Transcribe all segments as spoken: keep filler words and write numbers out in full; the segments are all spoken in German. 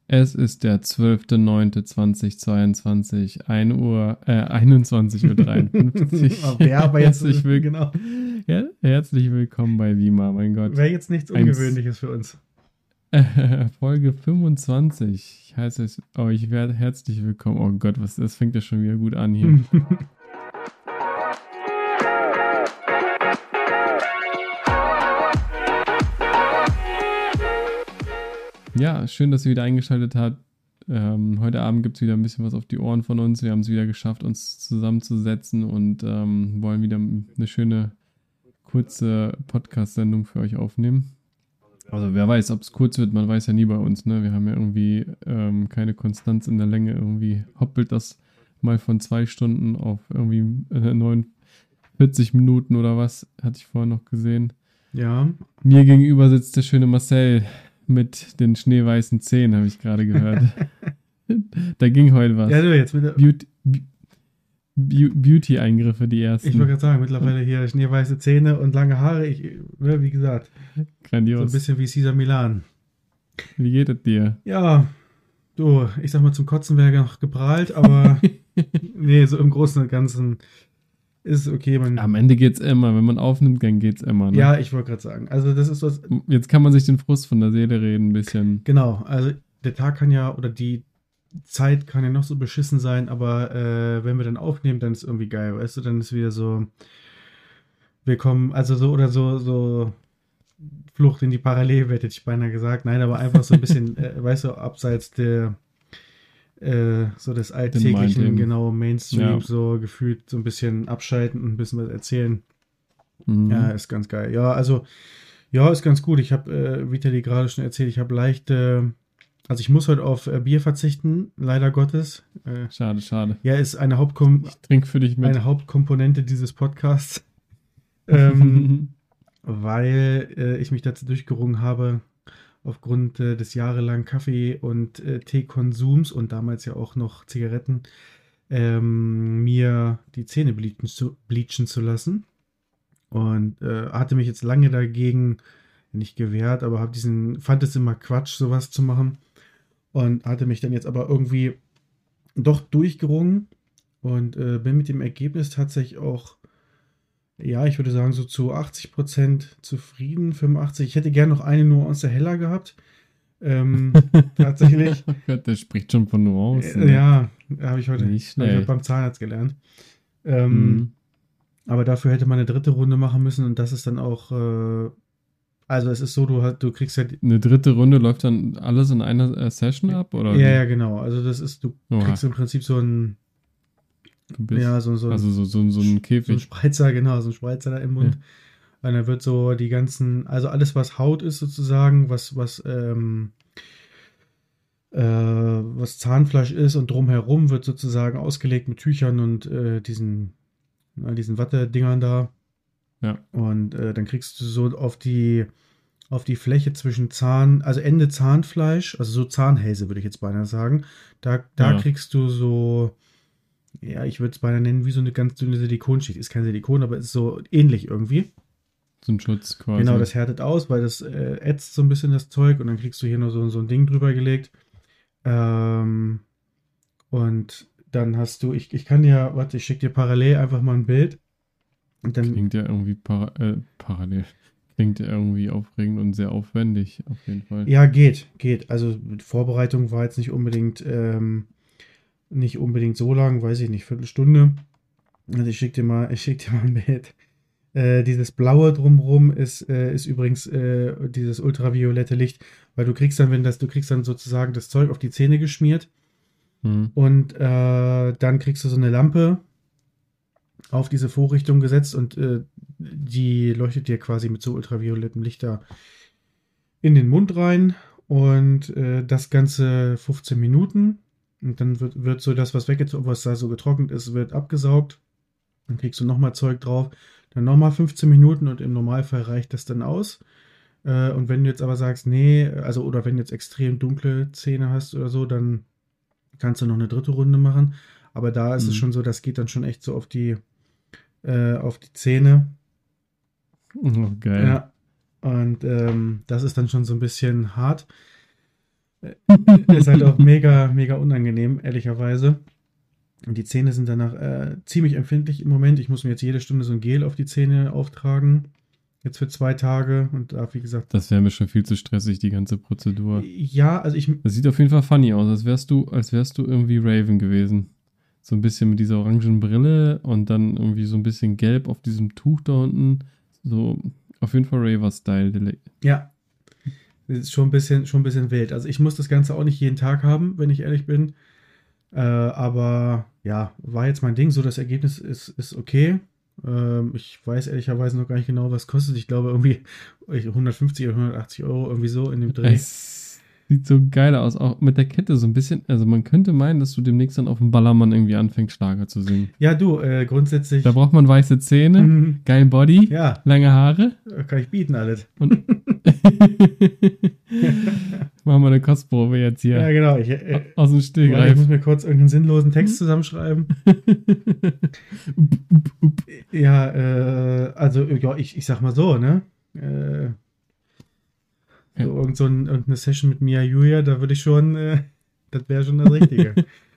Es ist der zwölfter neunter zweitausendzweiundzwanzig, ein Uhr, äh, einundzwanzig Uhr dreiundfünfzig. Wäre aber jetzt, herzlich, will- genau, ja, herzlich willkommen bei Vima, mein Gott. wäre jetzt nichts Eins- Ungewöhnliches für uns. Äh, Folge fünfundzwanzig. Ich heiße es euch wer- herzlich willkommen. Oh Gott, was, das fängt ja schon wieder gut an hier. Ja, schön, dass ihr wieder eingeschaltet habt. Ähm, heute Abend gibt es wieder ein bisschen was auf die Ohren von uns. Wir haben es wieder geschafft, uns zusammenzusetzen und ähm, wollen wieder eine schöne, kurze Podcast-Sendung für euch aufnehmen. Also wer weiß, ob es kurz wird, man weiß ja nie bei uns. Ne? Wir haben ja irgendwie ähm, keine Konstanz in der Länge. Irgendwie hoppelt das mal von zwei Stunden auf irgendwie äh, neunundvierzig Minuten oder was, hatte ich vorhin noch gesehen. Ja, Mir gegenüber sitzt der schöne Marcel mit den schneeweißen Zähnen, habe ich gerade gehört. Da ging heute was. ja du jetzt mit der, Beauty, Be- Beauty-Eingriffe, die ersten. ich wollte gerade sagen, mittlerweile hier schneeweiße Zähne und lange Haare. Ich, ne, wie gesagt, so ein Grandios. bisschen wie Cesar Milan. Wie geht es dir? Ja, du, ich sag mal, zum Kotzen wäre noch geprahlt, aber nee, so im Großen und Ganzen ist okay. Man, Am Ende geht's immer. Wenn man aufnimmt, dann geht's immer. Ne? ja, ich wollte gerade sagen, also das ist was, Jetzt kann man sich den Frust von der Seele reden, ein bisschen. genau, also der Tag kann ja, oder die Zeit kann ja noch so beschissen sein, aber äh, wenn wir dann aufnehmen, dann ist irgendwie geil, weißt du, dann ist wieder so, wir kommen, also so oder so, so Flucht in die Parallelwelt, hätte ich beinahe gesagt, nein, aber einfach so ein bisschen, äh, weißt du, abseits der, äh, so des alltäglichen, Mindleben. genau, Mainstream, Ja. so gefühlt so ein bisschen abschalten und ein bisschen was erzählen. Mhm. Ja, ist ganz geil. Ja, also, ja, ist ganz gut. Ich habe, äh, Vitali gerade schon erzählt, ich habe leichte, also ich muss heute auf äh, Bier verzichten, leider Gottes. Äh, Schade, schade. ja, ist eine, Hauptkom Ich trinke für dich mit. eine Hauptkomponente dieses Podcasts, ähm, weil äh, ich mich dazu durchgerungen habe, aufgrund äh, des jahrelangen Kaffee- und äh, Teekonsums und damals ja auch noch Zigaretten, ähm, mir die Zähne bleachen zu, bleachen zu lassen. Und äh, hatte mich jetzt lange dagegen nicht gewehrt, aber habe diesen, fand es immer Quatsch, sowas zu machen. Und hatte mich dann jetzt aber irgendwie doch durchgerungen und äh, bin mit dem Ergebnis tatsächlich auch, ja, ich würde sagen, so zu achtzig Prozent zufrieden, fünfundachtzig. Ich hätte gerne noch eine Nuance heller gehabt. Ähm, tatsächlich. Oh Gott, der spricht schon von Nuancen. Äh, ja, habe ich heute Nicht hab ich schnell. heute beim Zahnarzt gelernt. Ähm, Mhm. Aber dafür hätte man eine dritte Runde machen müssen und das ist dann auch, äh, also es ist so, du, hast- du kriegst ja, die, Eine dritte Runde läuft dann alles in einer äh, Session ab? Oder ja, wie? ja, genau. Also das ist, du Oha. kriegst im Prinzip so ein, Du bist, ja, so, so, also so, so, so ein so ein Käfig. Spreizer, genau, so ein Spreizer da im Mund. Und dann wird so die ganzen, also alles, was Haut ist sozusagen, was, was, ähm, äh, was Zahnfleisch ist und drumherum wird sozusagen ausgelegt mit Tüchern und äh, diesen, na, diesen Wattedingern da. Ja. Und äh, dann kriegst du so auf die, auf die Fläche zwischen Zahn, also Ende Zahnfleisch, also so Zahnhälse würde ich jetzt beinahe sagen, da, da Ja. kriegst du so, ja, ich würde es beinahe nennen, wie so eine ganz dünne Silikonschicht. Ist kein Silikon, aber ist so ähnlich irgendwie. So ein Schutz quasi. Genau, das härtet aus, weil das äh, ätzt so ein bisschen das Zeug und dann kriegst du hier nur so, so ein Ding drüber gelegt. Ähm, und dann hast du, ich, ich kann dir, warte, ich schicke dir parallel einfach mal ein Bild. Und dann, Klingt ja irgendwie para äh, parallel. Klingt ja irgendwie aufregend und sehr aufwendig, auf jeden Fall. ja, geht, geht. Also mit Vorbereitung war jetzt nicht unbedingt, ähm, nicht unbedingt so lang, weiß ich nicht, Viertelstunde. Also ich schicke dir mal, ich schick dir mal ein Bild. Äh, dieses blaue drumrum ist, äh, ist übrigens äh, dieses ultraviolette Licht, weil du kriegst dann, wenn das, du kriegst dann sozusagen das Zeug auf die Zähne geschmiert Hm. und äh, dann kriegst du so eine Lampe auf diese Vorrichtung gesetzt und äh, die leuchtet dir quasi mit so ultraviolettem Licht da in den Mund rein und äh, das Ganze fünfzehn Minuten und dann wird, wird so das, was weggezogen, was da so getrocknet ist, wird abgesaugt. Dann kriegst du nochmal Zeug drauf, dann nochmal fünfzehn Minuten und im Normalfall reicht das dann aus. Äh, und wenn du jetzt aber sagst, nee, also oder wenn du jetzt extrem dunkle Zähne hast oder so, dann kannst du noch eine dritte Runde machen. Aber da ist Mhm. es schon so, das geht dann schon echt so auf die, äh, auf die Zähne. Oh, geil. Ja. Und ähm, das ist dann schon so ein bisschen hart. ist halt auch mega, mega unangenehm, ehrlicherweise. Und die Zähne sind danach äh, ziemlich empfindlich im Moment. Ich muss mir jetzt jede Stunde so ein Gel auf die Zähne auftragen. Jetzt für zwei Tage. Und da, wie gesagt. Das wäre mir schon viel zu stressig, die ganze Prozedur. Ja, also ich. Das sieht auf jeden Fall funny aus, als wärst du, als wärst du irgendwie Raven gewesen. So ein bisschen mit dieser orangen Brille und dann irgendwie so ein bisschen gelb auf diesem Tuch da unten. So auf jeden Fall Raver-Style. Ja. Das ist schon ein bisschen, schon ein bisschen wild. Also ich muss das Ganze auch nicht jeden Tag haben, wenn ich ehrlich bin. Äh, aber ja, war jetzt mein Ding. So, das Ergebnis ist, ist okay. Ähm, ich weiß ehrlicherweise noch gar nicht genau, was kostet. Ich glaube irgendwie hundertfünfzig oder hundertachtzig Euro, irgendwie so in dem Dreh. Es sieht so geil aus, auch mit der Kette so ein bisschen. Also man könnte meinen, dass du demnächst dann auf dem Ballermann irgendwie anfängst, Schlager zu singen. Ja, du, äh, grundsätzlich. Da braucht man weiße Zähne, Mhm. geil Body, Ja, lange Haare. kann ich bieten alles. Und machen wir eine Kostprobe jetzt hier. Ja, genau. Ich, äh, Aus dem ich Stegreif. muss mir kurz irgendeinen sinnlosen Text zusammenschreiben. Ja, äh, also, ja, ich, ich sag mal so, ne? Äh, Ja. so irgend so ein, irgendeine Session mit Mia Julia, da würde ich schon, äh, das wäre schon das Richtige.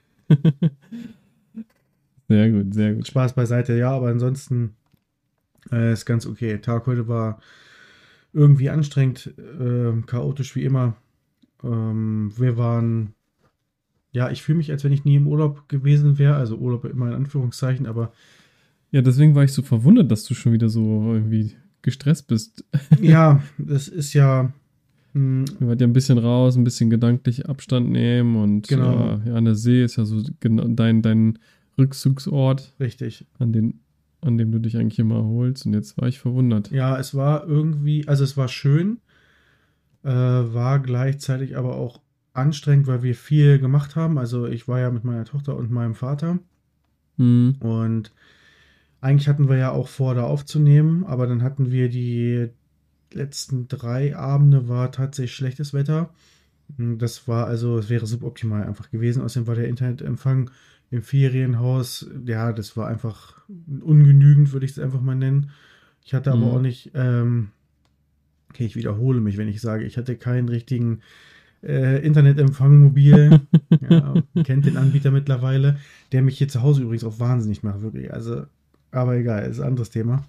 Sehr gut, sehr gut. Spaß beiseite, ja, aber ansonsten äh, ist ganz okay. Tag heute war irgendwie anstrengend, äh, chaotisch wie immer. Ähm, wir waren, ja, ich fühle mich, als wenn ich nie im Urlaub gewesen wäre, also Urlaub immer in Anführungszeichen, aber Ja, deswegen war ich so verwundert, dass du schon wieder so irgendwie gestresst bist. ja, das ist ja, mh, Wir waren ja ein bisschen raus, ein bisschen gedanklich Abstand nehmen und Genau. äh, ja, an der See ist ja so genau dein, dein Rückzugsort, richtig. an, den, an dem du dich eigentlich immer erholst. Und jetzt war ich verwundert. Ja, es war irgendwie, also es war schön, äh, war gleichzeitig aber auch anstrengend, weil wir viel gemacht haben. Also ich war ja mit meiner Tochter und meinem Vater Hm. und eigentlich hatten wir ja auch vor, da aufzunehmen, aber dann hatten wir die letzten drei Abende war tatsächlich schlechtes Wetter. Das war also, es wäre suboptimal einfach gewesen. Außerdem war der Internetempfang im Ferienhaus, ja, das war einfach ungenügend, würde ich es einfach mal nennen. Ich hatte aber Mhm. auch nicht, ähm, okay, ich wiederhole mich, wenn ich sage, ich hatte keinen richtigen äh, Internetempfang mobil. Ja, man kennt den Anbieter mittlerweile, der mich hier zu Hause übrigens auch wahnsinnig macht, wirklich. Also, aber egal, ist ein anderes Thema.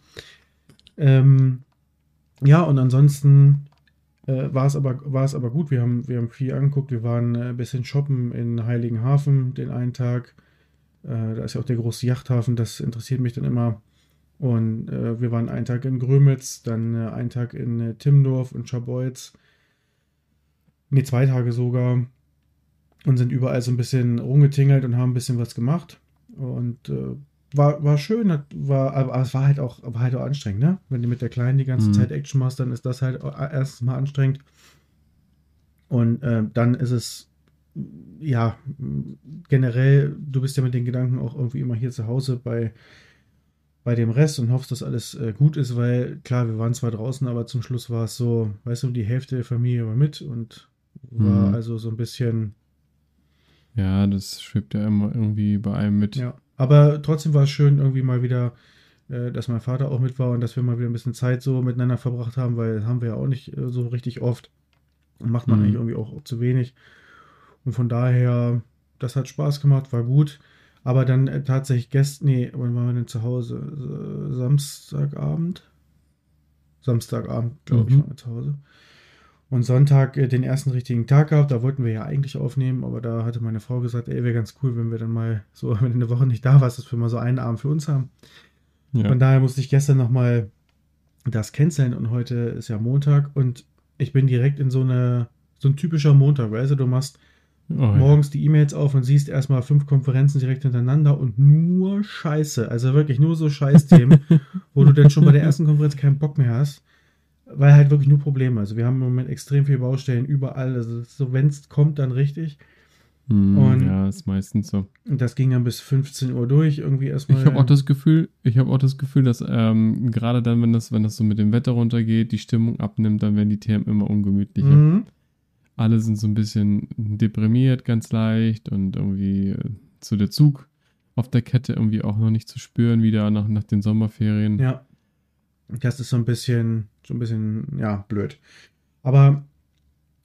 Ähm, ja, und ansonsten äh, war es aber, war es aber gut. Wir haben, wir haben viel angeguckt. Wir waren äh, ein bisschen shoppen in Heiligenhafen den einen Tag. Äh, da ist ja auch der große Yachthafen, das interessiert mich dann immer. Und äh, wir waren einen Tag in Grömitz, dann äh, einen Tag in äh, Timmendorf und Scharbeutz. Ne, zwei Tage sogar. Und sind überall so ein bisschen rumgetingelt und haben ein bisschen was gemacht. Und äh, war, war schön, hat, war, aber es war halt auch, war halt auch anstrengend, ne? Wenn du mit der Kleinen die ganze Mhm. Zeit Action machst, dann ist das halt erstens mal anstrengend. Und äh, dann ist es, ja, generell, du bist ja mit den Gedanken auch irgendwie immer hier zu Hause bei, bei dem Rest und hoffst, dass alles äh, gut ist, weil klar, wir waren zwar draußen, aber zum Schluss war es so, weißt du, die Hälfte der Familie war mit und war Mhm. also so ein bisschen, Ja, das schwebt ja immer irgendwie bei einem mit. ja. Aber trotzdem war es schön, irgendwie mal wieder, äh, dass mein Vater auch mit war und dass wir mal wieder ein bisschen Zeit so miteinander verbracht haben, weil das haben wir ja auch nicht äh, so richtig oft. Und macht man Mhm. eigentlich irgendwie auch zu wenig. Und von daher, das hat Spaß gemacht, war gut. Aber dann äh, tatsächlich gestern, nee, wann waren wir denn zu Hause? Äh, Samstagabend? Samstagabend, glaube ich, Mhm. waren wir zu Hause. Und Sonntag äh, den ersten richtigen Tag gehabt. Da wollten wir ja eigentlich aufnehmen, aber da hatte meine Frau gesagt, ey, wäre ganz cool, wenn wir dann mal so, wenn du eine Woche nicht da warst, dass wir mal so einen Abend für uns haben. Ja. Von daher musste ich gestern nochmal das canceln und heute ist ja Montag und ich bin direkt in so eine, so ein typischer Montag, weißt du, du machst Oh, ja. morgens die E-Mails auf und siehst erstmal fünf Konferenzen direkt hintereinander und nur Scheiße, also wirklich nur so Scheißthemen, wo du dann schon bei der ersten Konferenz keinen Bock mehr hast, weil halt wirklich nur Probleme, also wir haben im Moment extrem viele Baustellen überall, also so, wenn es kommt, dann richtig. Mhm. Und- Ja, ist meistens so. Und das ging dann bis fünfzehn Uhr durch, irgendwie erstmal. Ich habe auch das Gefühl, ich habe auch das Gefühl, dass ähm, gerade dann, wenn das, wenn das so mit dem Wetter runtergeht, die Stimmung abnimmt, dann werden die Themen immer ungemütlicher. Mhm. Alle sind so ein bisschen deprimiert, ganz leicht und irgendwie äh, so der Zug auf der Kette irgendwie auch noch nicht zu spüren, wieder nach, nach den Sommerferien. Ja. Das ist so ein bisschen, so ein bisschen, ja, blöd. Aber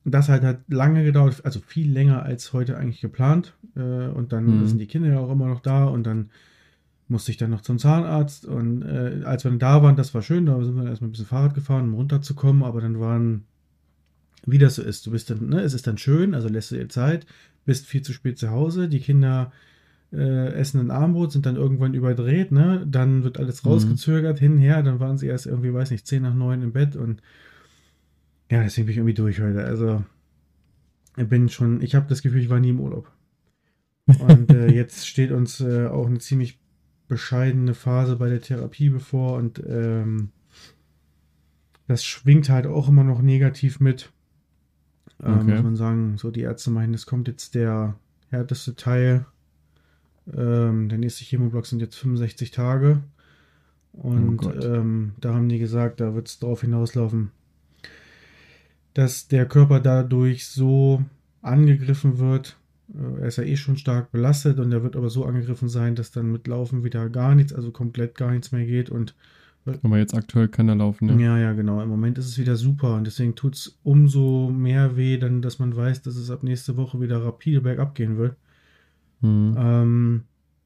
das halt hat lange gedauert, also viel länger als heute eigentlich geplant. Äh, und dann Mhm. sind die Kinder ja auch immer noch da und dann musste ich dann noch zum Zahnarzt. Und äh, als wir dann da waren, das war schön, da sind wir dann erstmal ein bisschen Fahrrad gefahren, um runterzukommen, aber dann waren, wie das so ist, du bist dann, ne, es ist dann schön, also lässt du dir Zeit, bist viel zu spät zu Hause, die Kinder äh, essen ein Armbrot, sind dann irgendwann überdreht, ne? Dann wird alles Mhm. rausgezögert, hinher, dann waren sie erst irgendwie, weiß nicht, zehn nach neun im Bett und ja, deswegen bin ich irgendwie durch heute. Also, ich bin schon, ich habe das Gefühl, ich war nie im Urlaub. Und äh, jetzt steht uns äh, auch eine ziemlich bescheidene Phase bei der Therapie bevor und ähm, das schwingt halt auch immer noch negativ mit. Äh, muss Okay. man sagen, so die Ärzte meinen, es kommt jetzt der härteste Teil. Ähm, der nächste Chemoblock sind jetzt fünfundsechzig Tage. Oh Und Gott. ähm, da haben die gesagt, da wird es darauf hinauslaufen, dass der Körper dadurch so angegriffen wird. Äh, er ist ja eh schon stark belastet und er wird aber so angegriffen sein, dass dann mit Laufen wieder gar nichts, also komplett gar nichts mehr geht. Und äh, Aber jetzt aktuell kann er laufen, ja. ja, ja, genau. Im Moment ist es wieder super und deswegen tut es umso mehr weh, dann, dass man weiß, dass es ab nächste Woche wieder rapide bergab gehen wird. Mhm. Ähm,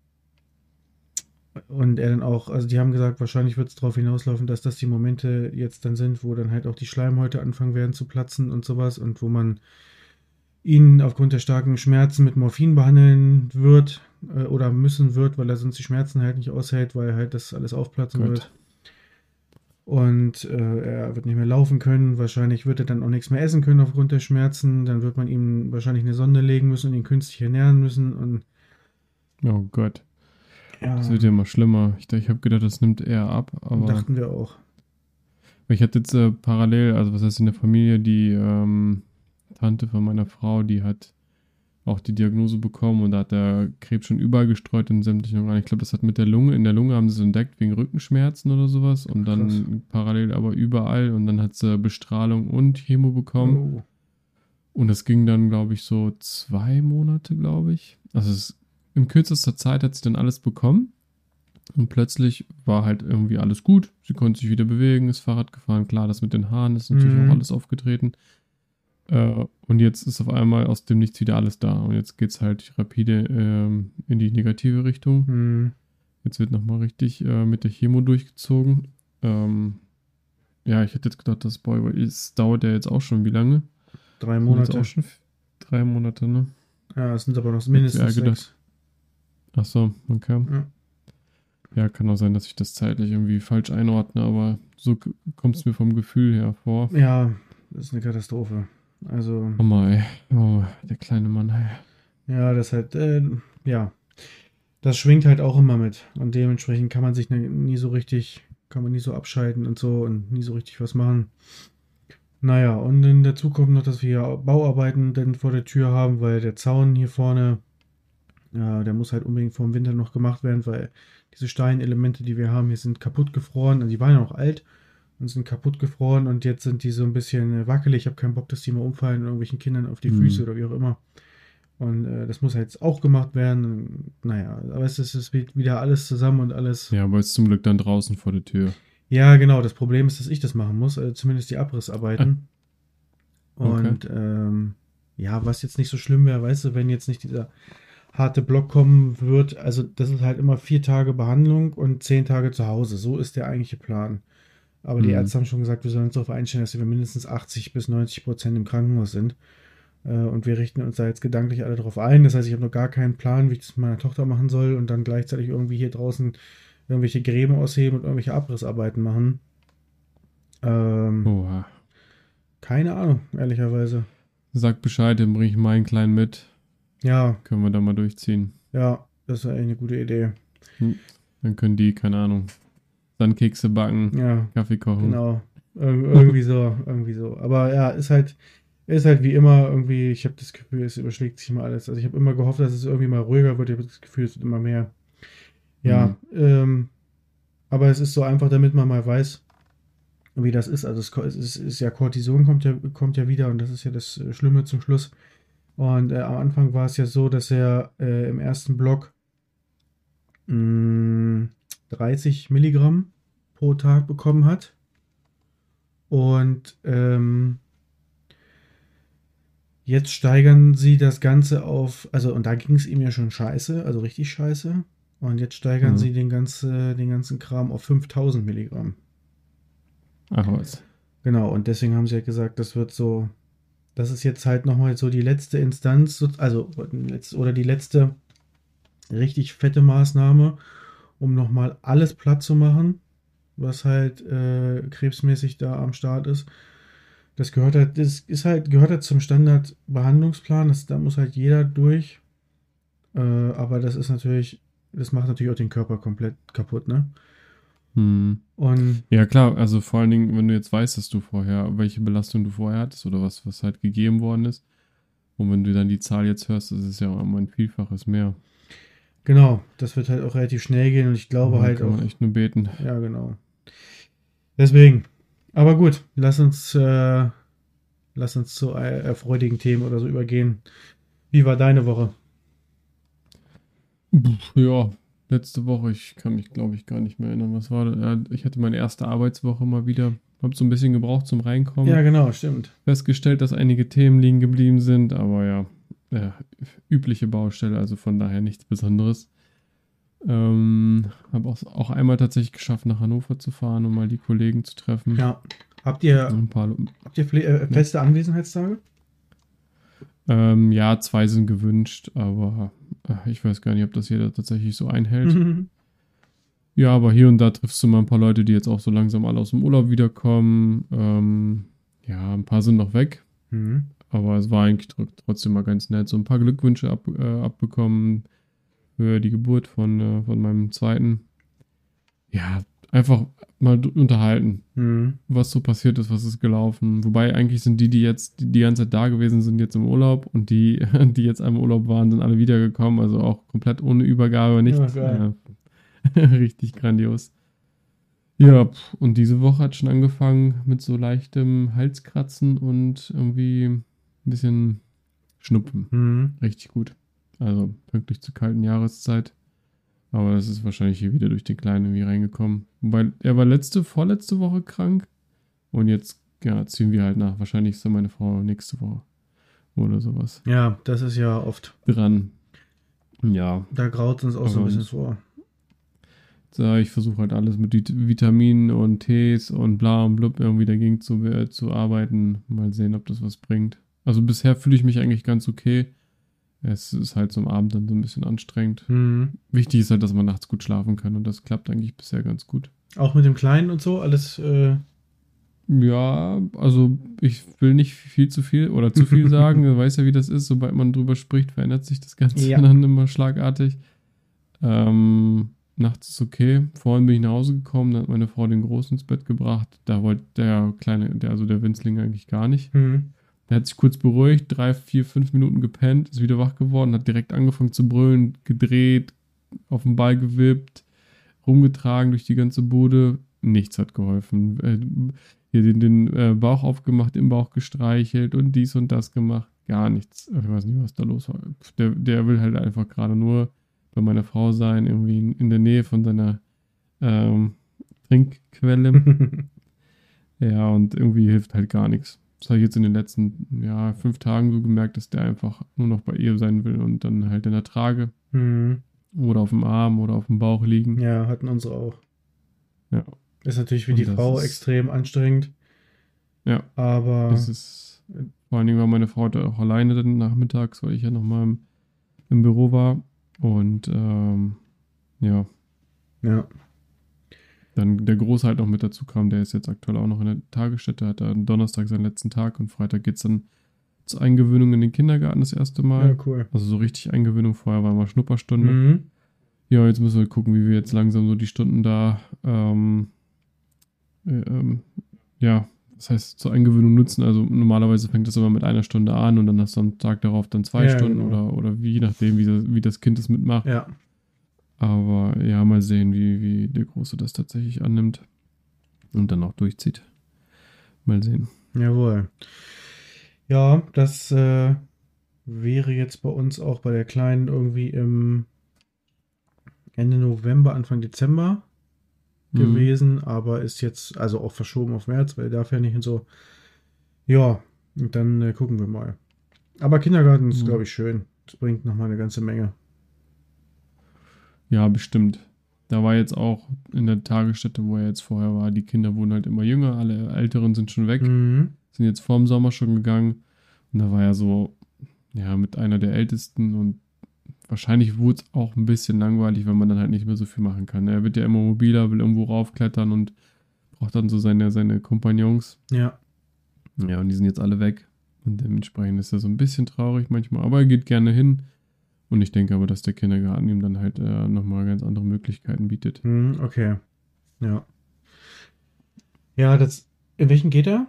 Und er dann auch, also die haben gesagt, wahrscheinlich wird es darauf hinauslaufen, dass das die Momente jetzt dann sind, wo dann halt auch die Schleimhäute anfangen werden zu platzen und sowas und wo man ihn aufgrund der starken Schmerzen mit Morphin behandeln wird äh, oder müssen wird, weil er sonst die Schmerzen halt nicht aushält, weil halt das alles aufplatzen Gott. wird. Und äh, er wird nicht mehr laufen können. Wahrscheinlich wird er dann auch nichts mehr essen können aufgrund der Schmerzen. Dann wird man ihm wahrscheinlich eine Sonde legen müssen und ihn künstlich ernähren müssen. Und Oh Gott. Das ja, wird ja immer schlimmer. Ich, ich habe gedacht, das nimmt eher ab, aber dachten wir auch. ich hatte jetzt äh, parallel, also was heißt in der Familie, die ähm, Tante von meiner Frau, die hat auch die Diagnose bekommen und da hat der Krebs schon überall gestreut in sämtlichen Organen. Ich glaube, das hat mit der Lunge, in der Lunge haben sie es entdeckt wegen Rückenschmerzen oder sowas und Krass. dann parallel aber überall und dann hat sie Bestrahlung und Chemo bekommen Oh, und das ging dann, glaube ich, so zwei Monate, glaube ich. Also es, in kürzester Zeit hat sie dann alles bekommen und plötzlich war halt irgendwie alles gut. Sie konnte sich wieder bewegen, ist Fahrrad gefahren. Klar, das mit den Haaren ist natürlich auch mhm. alles aufgetreten. Äh, und jetzt ist auf einmal aus dem Nichts wieder alles da. Und jetzt geht es halt rapide ähm, in die negative Richtung. Mhm. Jetzt wird nochmal richtig äh, mit der Chemo durchgezogen. Ähm, ja, ich hätte jetzt gedacht, das Boy, es dauert ja jetzt auch schon wie lange? Drei Sind jetzt auch Monate. schon f- drei Monate, ne? Ja, es sind aber noch Ich hätte eher mindestens gedacht. sechs. Ach so, okay. Ja, Ja, kann auch sein, dass ich das zeitlich irgendwie falsch einordne, aber so kommt es mir vom Gefühl her vor. ja, das ist eine Katastrophe. Also, Oh mal, ey. Oh, der kleine Mann, ey. ja, das halt, äh, ja, das schwingt halt auch immer mit. Und dementsprechend kann man sich ne- nie so richtig, kann man nie so abschalten und so und nie so richtig was machen. Naja, und in der Zukunft noch, dass wir hier Bauarbeiten dann vor der Tür haben, weil der Zaun hier vorne, ja, der muss halt unbedingt vor dem Winter noch gemacht werden, weil diese Steinelemente, die wir haben, hier sind kaputt gefroren. Also die waren ja noch alt und sind kaputt gefroren und jetzt sind die so ein bisschen wackelig. Ich habe keinen Bock, dass die mal umfallen und irgendwelchen Kindern auf die Füße Hm. oder wie auch immer. Und äh, das muss halt jetzt auch gemacht werden. Naja, aber es ist, es ist wieder alles zusammen und alles. Ja, aber ist zum Glück dann draußen vor der Tür. Ja, genau. Das Problem ist, dass ich das machen muss, also zumindest die Ah, Abrissarbeiten. okay. Und ähm, ja, was jetzt nicht so schlimm wäre, weißt du, wenn jetzt nicht dieser harte Block kommen wird. Also das ist halt immer vier Tage Behandlung und zehn Tage zu Hause. So ist der eigentliche Plan. Aber die Hm. Ärzte haben schon gesagt, wir sollen uns darauf einstellen, dass wir mindestens achtzig bis neunzig Prozent im Krankenhaus sind. Äh, Und wir richten uns da jetzt gedanklich alle drauf ein. Das heißt, ich habe noch gar keinen Plan, wie ich das mit meiner Tochter machen soll und dann gleichzeitig irgendwie hier draußen irgendwelche Gräben ausheben und irgendwelche Abrissarbeiten machen. Ähm, Oha. keine Ahnung, ehrlicherweise. Sag Bescheid, dann bring ich meinen Kleinen mit. Ja, Können wir da mal durchziehen. ja, das ist eigentlich eine gute Idee. Hm. Dann können die, keine Ahnung, Sandkekse backen, Ja, Kaffee kochen. genau. Ir irgendwie so, irgendwie so. Aber ja, ist halt, ist halt wie immer irgendwie, ich habe das Gefühl, es überschlägt sich mal alles. Also ich habe immer gehofft, dass es irgendwie mal ruhiger wird. Ich habe das Gefühl, es wird immer mehr. Hm. Ja, ähm, aber es ist so einfach, damit man mal weiß, wie das ist. Also es, ko- es ist, ist ja Cortison kommt ja, kommt ja wieder und das ist ja das äh, Schlimme zum Schluss. Und äh, am Anfang war es ja so, dass er äh, im ersten Block mh, dreißig Milligramm pro Tag bekommen hat. Und ähm, jetzt steigern sie das Ganze auf, also und da ging es ihm ja schon scheiße, also richtig scheiße. Und jetzt steigern Mhm. sie den, ganze, den ganzen Kram auf fünftausend Milligramm. Ach was. Genau, und deswegen haben sie ja gesagt, das wird so, das ist jetzt halt nochmal so die letzte Instanz, so- also oder die letzte richtig fette Maßnahme, um nochmal alles platt zu machen, was halt äh, krebsmäßig da am Start ist. Das gehört halt, das ist halt, gehört halt zum Standardbehandlungsplan, das, da muss halt jeder durch. Äh, aber das ist natürlich, das macht natürlich auch den Körper komplett kaputt, ne? Hm. Und Ja, klar, also vor allen Dingen, wenn du jetzt weißt, dass du vorher, welche Belastung du vorher hattest oder was, was halt gegeben worden ist. Und wenn du dann die Zahl jetzt hörst, das ist ja auch immer ein Vielfaches mehr. genau, das wird halt auch relativ schnell gehen und ich glaube Da halt kann auch, man echt nur beten. ja, genau. Deswegen. Aber gut, lass uns, äh, lass uns zu äh, erfreudigen Themen oder so übergehen. Wie war deine Woche? Pff, Ja, letzte Woche, ich kann mich, glaube ich, gar nicht mehr erinnern, was war das? Ja, ich hatte meine erste Arbeitswoche mal wieder. Hab so ein bisschen gebraucht zum Reinkommen. Ja, genau, stimmt. Festgestellt, dass einige Themen liegen geblieben sind, aber ja, ja übliche Baustelle, also von daher nichts Besonderes. Ähm, habe auch, auch einmal tatsächlich geschafft, nach Hannover zu fahren, um mal die Kollegen zu treffen. Ja. Habt ihr, Ein paar, habt ihr fle- äh, feste Anwesenheitstage? ähm, ja, zwei sind gewünscht, aber äh, ich weiß gar nicht, ob das jeder tatsächlich so einhält. Mhm. Ja, aber hier und da triffst du mal ein paar Leute, die jetzt auch so langsam alle aus dem Urlaub wiederkommen. Ähm, ja, ein paar sind noch weg, Mhm. aber es war eigentlich tr trotzdem mal ganz nett. So ein paar Glückwünsche ab, äh, abbekommen für die Geburt von, äh, von meinem zweiten. Ja, einfach mal d- unterhalten, Mhm. was so passiert ist, was ist gelaufen. Wobei eigentlich sind die, die jetzt die, die ganze Zeit da gewesen sind, jetzt im Urlaub und die, die jetzt einmal im Urlaub waren, sind alle wiedergekommen. Also auch komplett ohne Übergabe, nichts. Ja, geil. Äh, richtig grandios. Ja, pf, und diese Woche hat schon angefangen mit so leichtem Halskratzen und irgendwie ein bisschen Schnupfen. Mhm. Richtig gut. Also pünktlich zur kalten Jahreszeit. Aber das ist wahrscheinlich hier wieder durch den Kleinen irgendwie reingekommen. Wobei er war letzte, vorletzte Woche krank. Und jetzt, ja, ziehen wir halt nach. Wahrscheinlich ist dann meine Frau nächste Woche oder sowas Ja, das ist ja oft. dran. Ja, Da graut uns auch so ein Aber bisschen sonst- vor. so, ich versuche halt alles mit Vit- Vitaminen und Tees und bla und blub irgendwie dagegen zu, äh, zu arbeiten. Mal sehen, ob das was bringt. Also bisher fühle ich mich eigentlich ganz okay. Es ist halt zum Abend dann so ein bisschen anstrengend. Mhm. Wichtig ist halt, dass man nachts gut schlafen kann und das klappt eigentlich bisher ganz gut. Auch mit dem Kleinen und so, alles. Äh, Ja, also ich will nicht viel zu viel oder zu viel sagen. Du weißt ja, wie das ist. Sobald man drüber spricht, verändert sich das Ganze Ja. dann immer schlagartig. Ähm, nachts ist okay. Vorhin bin ich nach Hause gekommen, dann hat meine Frau den Großen ins Bett gebracht. Da wollte der Kleine, der, also der Winzling eigentlich gar nicht. mhm. Der hat sich kurz beruhigt, drei, vier, fünf Minuten gepennt, ist wieder wach geworden, hat direkt angefangen zu brüllen, gedreht, auf den Ball gewippt, rumgetragen durch die ganze Bude. Nichts hat geholfen. Äh, hier den, den äh, Bauch aufgemacht, im Bauch gestreichelt und dies und das gemacht. Gar nichts. Ich weiß nicht, was da los war. Der, der will halt einfach gerade nur bei meiner Frau sein, irgendwie in, in der Nähe von seiner ähm, Trinkquelle. Ja, und irgendwie hilft halt gar nichts. Das habe ich jetzt in den letzten ja, fünf Tagen so gemerkt, dass der einfach nur noch bei ihr sein will und dann halt in der Trage Mhm. oder auf dem Arm oder auf dem Bauch liegen. Ja, hatten unsere auch. Ja. Ist natürlich für Und die das Frau ist- extrem anstrengend. Ja. Aber. Es ist, vor allen Dingen war meine Frau da auch alleine dann nachmittags, weil ich ja nochmal im, im Büro war. Und ähm, ja, Ja. dann der Große halt noch mit dazu kam, der ist jetzt aktuell auch noch in der Tagesstätte, hat am Donnerstag seinen letzten Tag und Freitag geht es dann zur Eingewöhnung in den Kindergarten das erste Mal. Ja, cool. Also so richtig Eingewöhnung, vorher war mal Schnupperstunde. Mhm. Ja, jetzt müssen wir gucken, wie wir jetzt langsam so die Stunden da, ähm, äh, ähm, ja, das heißt zur Eingewöhnung nutzen. Also normalerweise fängt das immer mit einer Stunde an und dann hast du am Tag darauf dann zwei Ja, Stunden genau. oder, oder wie, je nachdem, wie das, wie das Kind es mitmacht. Ja. Aber ja, mal sehen, wie, wie der Große das tatsächlich annimmt und dann auch durchzieht. Mal sehen. Jawohl. Ja, das äh, wäre jetzt bei uns auch bei der Kleinen irgendwie im Ende November, Anfang Dezember Mhm. gewesen, aber ist jetzt also auch verschoben auf März, weil er darf ja nicht und so. Ja, und dann äh, gucken wir mal. Aber Kindergarten ist, Mhm. glaube ich, schön. Das bringt nochmal eine ganze Menge. Ja, bestimmt. Da war jetzt auch in der Tagesstätte, wo er jetzt vorher war, die Kinder wurden halt immer jünger, alle Älteren sind schon weg, Mhm. sind jetzt vorm Sommer schon gegangen. Und da war er so, ja, mit einer der Ältesten und wahrscheinlich wurde es auch ein bisschen langweilig, wenn man dann halt nicht mehr so viel machen kann. Er wird ja immer mobiler, will irgendwo raufklettern und braucht dann so seine, seine Kompagnons. Ja. Ja, und die sind jetzt alle weg. Und dementsprechend ist er so ein bisschen traurig manchmal, aber er geht gerne hin. Und ich denke aber, dass der Kindergarten ihm dann halt äh, nochmal ganz andere Möglichkeiten bietet. Mhm, okay. Ja. Ja, das. In welchen geht er?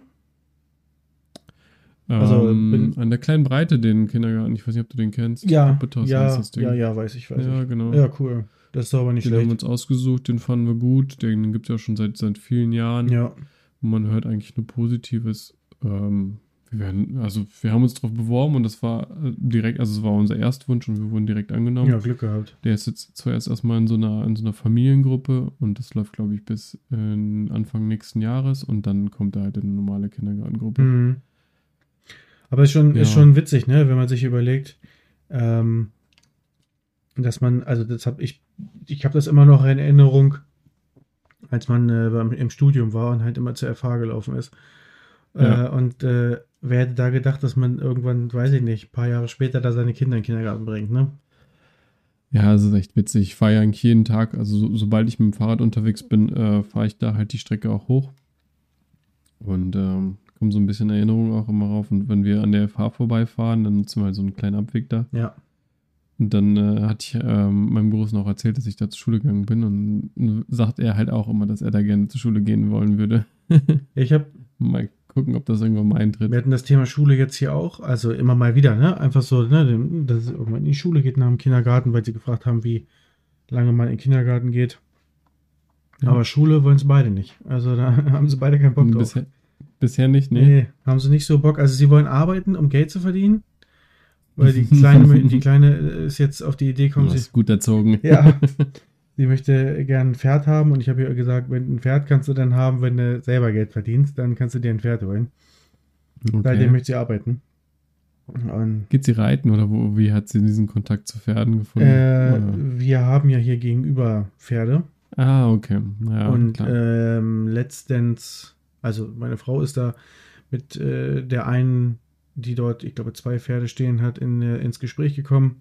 Also, Ähm, bin- an der kleinen Breite den Kindergarten, ich weiß nicht, ob du den kennst. Ja, Gippetos ja, heißt das Ding. ja, ja, weiß ich, weiß Ja, ich. genau. Ja, cool. Das ist aber nicht Den haben wir schlecht. uns ausgesucht, den fanden wir gut. Den gibt es ja auch schon seit, seit vielen Jahren. Ja. Und man hört eigentlich nur Positives. Ähm, wir werden, also wir haben uns darauf beworben und das war äh, direkt, also es war unser Erstwunsch und wir wurden direkt angenommen. Ja, Glück gehabt. Der ist jetzt zuerst erstmal in so einer, in so einer Familiengruppe und das läuft, glaube ich, bis äh, Anfang nächsten Jahres und dann kommt er halt in eine normale Kindergartengruppe. Mhm. Aber ist schon, Ja. ist schon witzig, ne, wenn man sich überlegt, ähm, dass man, also das habe ich, ich habe das immer noch in Erinnerung, als man äh, beim, im Studium war und halt immer zur F H gelaufen ist. Ja. Äh, und äh, wer hätte da gedacht, dass man irgendwann, weiß ich nicht, ein paar Jahre später da seine Kinder in den Kindergarten bringt, ne? Ja, das ist echt witzig. Ich fahre ja eigentlich jeden Tag, also so, sobald ich mit dem Fahrrad unterwegs bin, äh, fahre ich da halt die Strecke auch hoch. Und ähm, kommen so ein bisschen Erinnerungen auch immer rauf. Und wenn wir an der F H vorbeifahren, dann nutzen wir halt so einen kleinen Abweg da. Ja. Und dann äh, hatte ich ähm, meinem Großen auch erzählt, dass ich da zur Schule gegangen bin. Und äh, sagt er halt auch immer, dass er da gerne zur Schule gehen wollen würde. Ich habe, Mal gucken, ob das irgendwann mal eintritt. wir hatten das Thema Schule jetzt hier auch, also immer mal wieder, ne? Einfach so, ne, dass es irgendwann in die Schule geht nach dem Kindergarten, weil sie gefragt haben, wie lange man in den Kindergarten geht. Ja. Aber Schule wollen sie beide nicht. Also da haben sie beide keinen Bock drauf. Bisher, bisher nicht, nee. Nee, haben sie nicht so Bock. Also sie wollen arbeiten, um Geld zu verdienen. Weil die Kleine, die Kleine ist jetzt auf die Idee Du gekommen, sie, hast gut erzogen. ja, sie möchte gerne ein Pferd haben und ich habe ihr gesagt, wenn ein Pferd kannst du dann haben, wenn du selber Geld verdienst, dann kannst du dir ein Pferd holen. Seitdem Okay. möchte sie arbeiten. Und, Geht sie reiten oder wo, wie hat sie diesen Kontakt zu Pferden gefunden? äh, Oder? wir haben ja hier gegenüber Pferde. Ah, okay. Ja, und klar. ähm, letztens, also meine Frau ist da mit äh, der einen, die dort, ich glaube, zwei Pferde stehen hat, in, äh, ins Gespräch gekommen.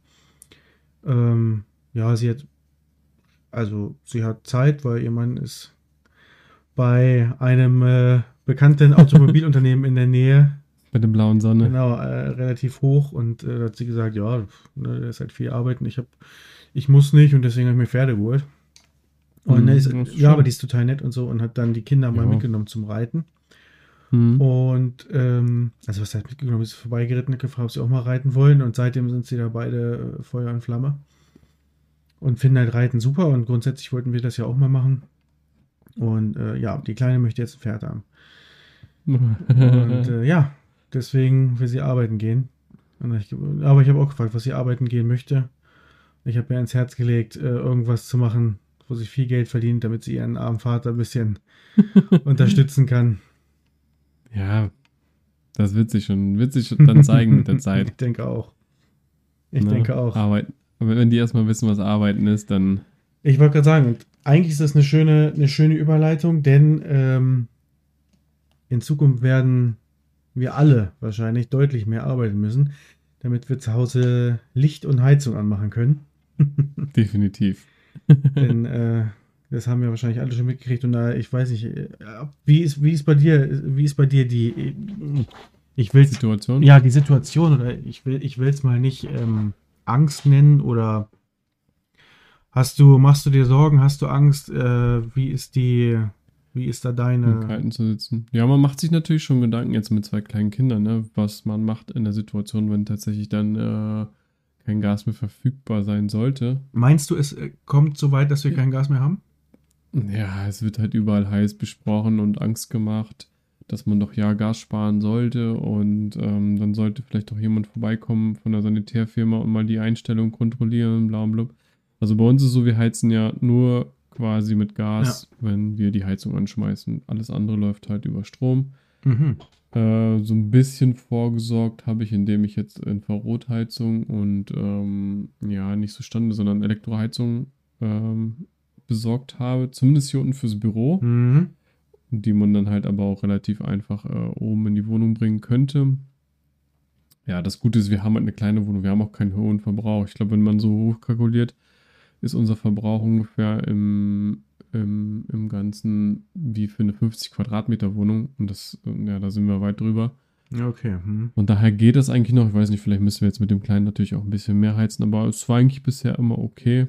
Ähm, ja, sie hat, also sie hat Zeit, weil ihr Mann ist bei einem äh, bekannten Automobilunternehmen in der Nähe, Bei der blauen Sonne. genau, äh, relativ hoch und äh, da hat sie gesagt, ja, ne, da ist halt viel Arbeit und ich hab, ich muss nicht und deswegen habe ich mir Pferde geholt. Und Mhm, ne, ist, das ist ja, aber schön. die ist total nett und so und hat dann die Kinder mal Ja. mitgenommen zum Reiten. Hm. Und, ähm, also was heißt mitgenommen, ist vorbeigeritten, gefragt, ob sie auch mal reiten wollen. Und seitdem sind sie da beide äh, Feuer und Flamme. Und finden halt Reiten super. Und grundsätzlich wollten wir das ja auch mal machen. Und äh, ja, die Kleine möchte jetzt ein Pferd haben. Und äh, ja, deswegen will sie arbeiten gehen. Und ich, aber ich habe auch gefragt, was sie arbeiten gehen möchte. Ich habe mir ins Herz gelegt, äh, irgendwas zu machen, wo sie viel Geld verdient, damit sie ihren armen Vater ein bisschen unterstützen kann. Ja, das wird sich schon, wird sich schon dann zeigen mit der Zeit. Ich denke auch. Ich Ne? denke auch. Arbeiten. Aber wenn die erstmal wissen, was Arbeiten ist, dann. Ich wollte gerade sagen, und eigentlich ist das eine schöne, eine schöne Überleitung, denn ähm, in Zukunft werden wir alle wahrscheinlich deutlich mehr arbeiten müssen, damit wir zu Hause Licht und Heizung anmachen können. Definitiv. Denn äh, das haben wir wahrscheinlich alle schon mitgekriegt. Und äh, ich weiß nicht, äh, wie ist, wie ist bei dir, wie ist bei dir die, ich will Situation? ja, die Situation, oder ich will, ich will es mal nicht ähm, Angst nennen, oder hast du, machst du dir Sorgen, hast du Angst, äh, wie ist die, wie ist da Im deine, Kalten zu sitzen. Ja, man macht sich natürlich schon Gedanken jetzt mit zwei kleinen Kindern, ne, was man macht in der Situation, wenn tatsächlich dann äh, kein Gas mehr verfügbar sein sollte. meinst du, es äh, kommt so weit, dass wir kein Gas mehr haben? Ja, es wird halt überall heiß besprochen und Angst gemacht, dass man doch ja Gas sparen sollte und ähm, dann sollte vielleicht auch jemand vorbeikommen von der Sanitärfirma und mal die Einstellung kontrollieren, bla bla. Also bei uns ist so, wir heizen ja nur quasi mit Gas, wenn wir die Heizung anschmeißen. Alles andere läuft halt über Strom. Mhm. Äh, so ein bisschen vorgesorgt habe ich, indem ich jetzt Infrarotheizung und ähm, ja, nicht so Stande, sondern Elektroheizung ähm, besorgt habe. Zumindest hier unten fürs Büro, Mhm. die man dann halt aber auch relativ einfach äh, oben in die Wohnung bringen könnte. Ja, das Gute ist, wir haben halt eine kleine Wohnung, wir haben auch keinen hohen Verbrauch. Ich glaube, wenn man so hochkalkuliert, ist unser Verbrauch ungefähr im, im, im Ganzen wie für eine fünfzig Quadratmeter Wohnung. Und das, äh, ja, da sind wir weit drüber. Ja, okay. Mhm. Und daher geht das eigentlich noch. Ich weiß nicht, vielleicht müssen wir jetzt mit dem Kleinen natürlich auch ein bisschen mehr heizen, aber es war eigentlich bisher immer okay.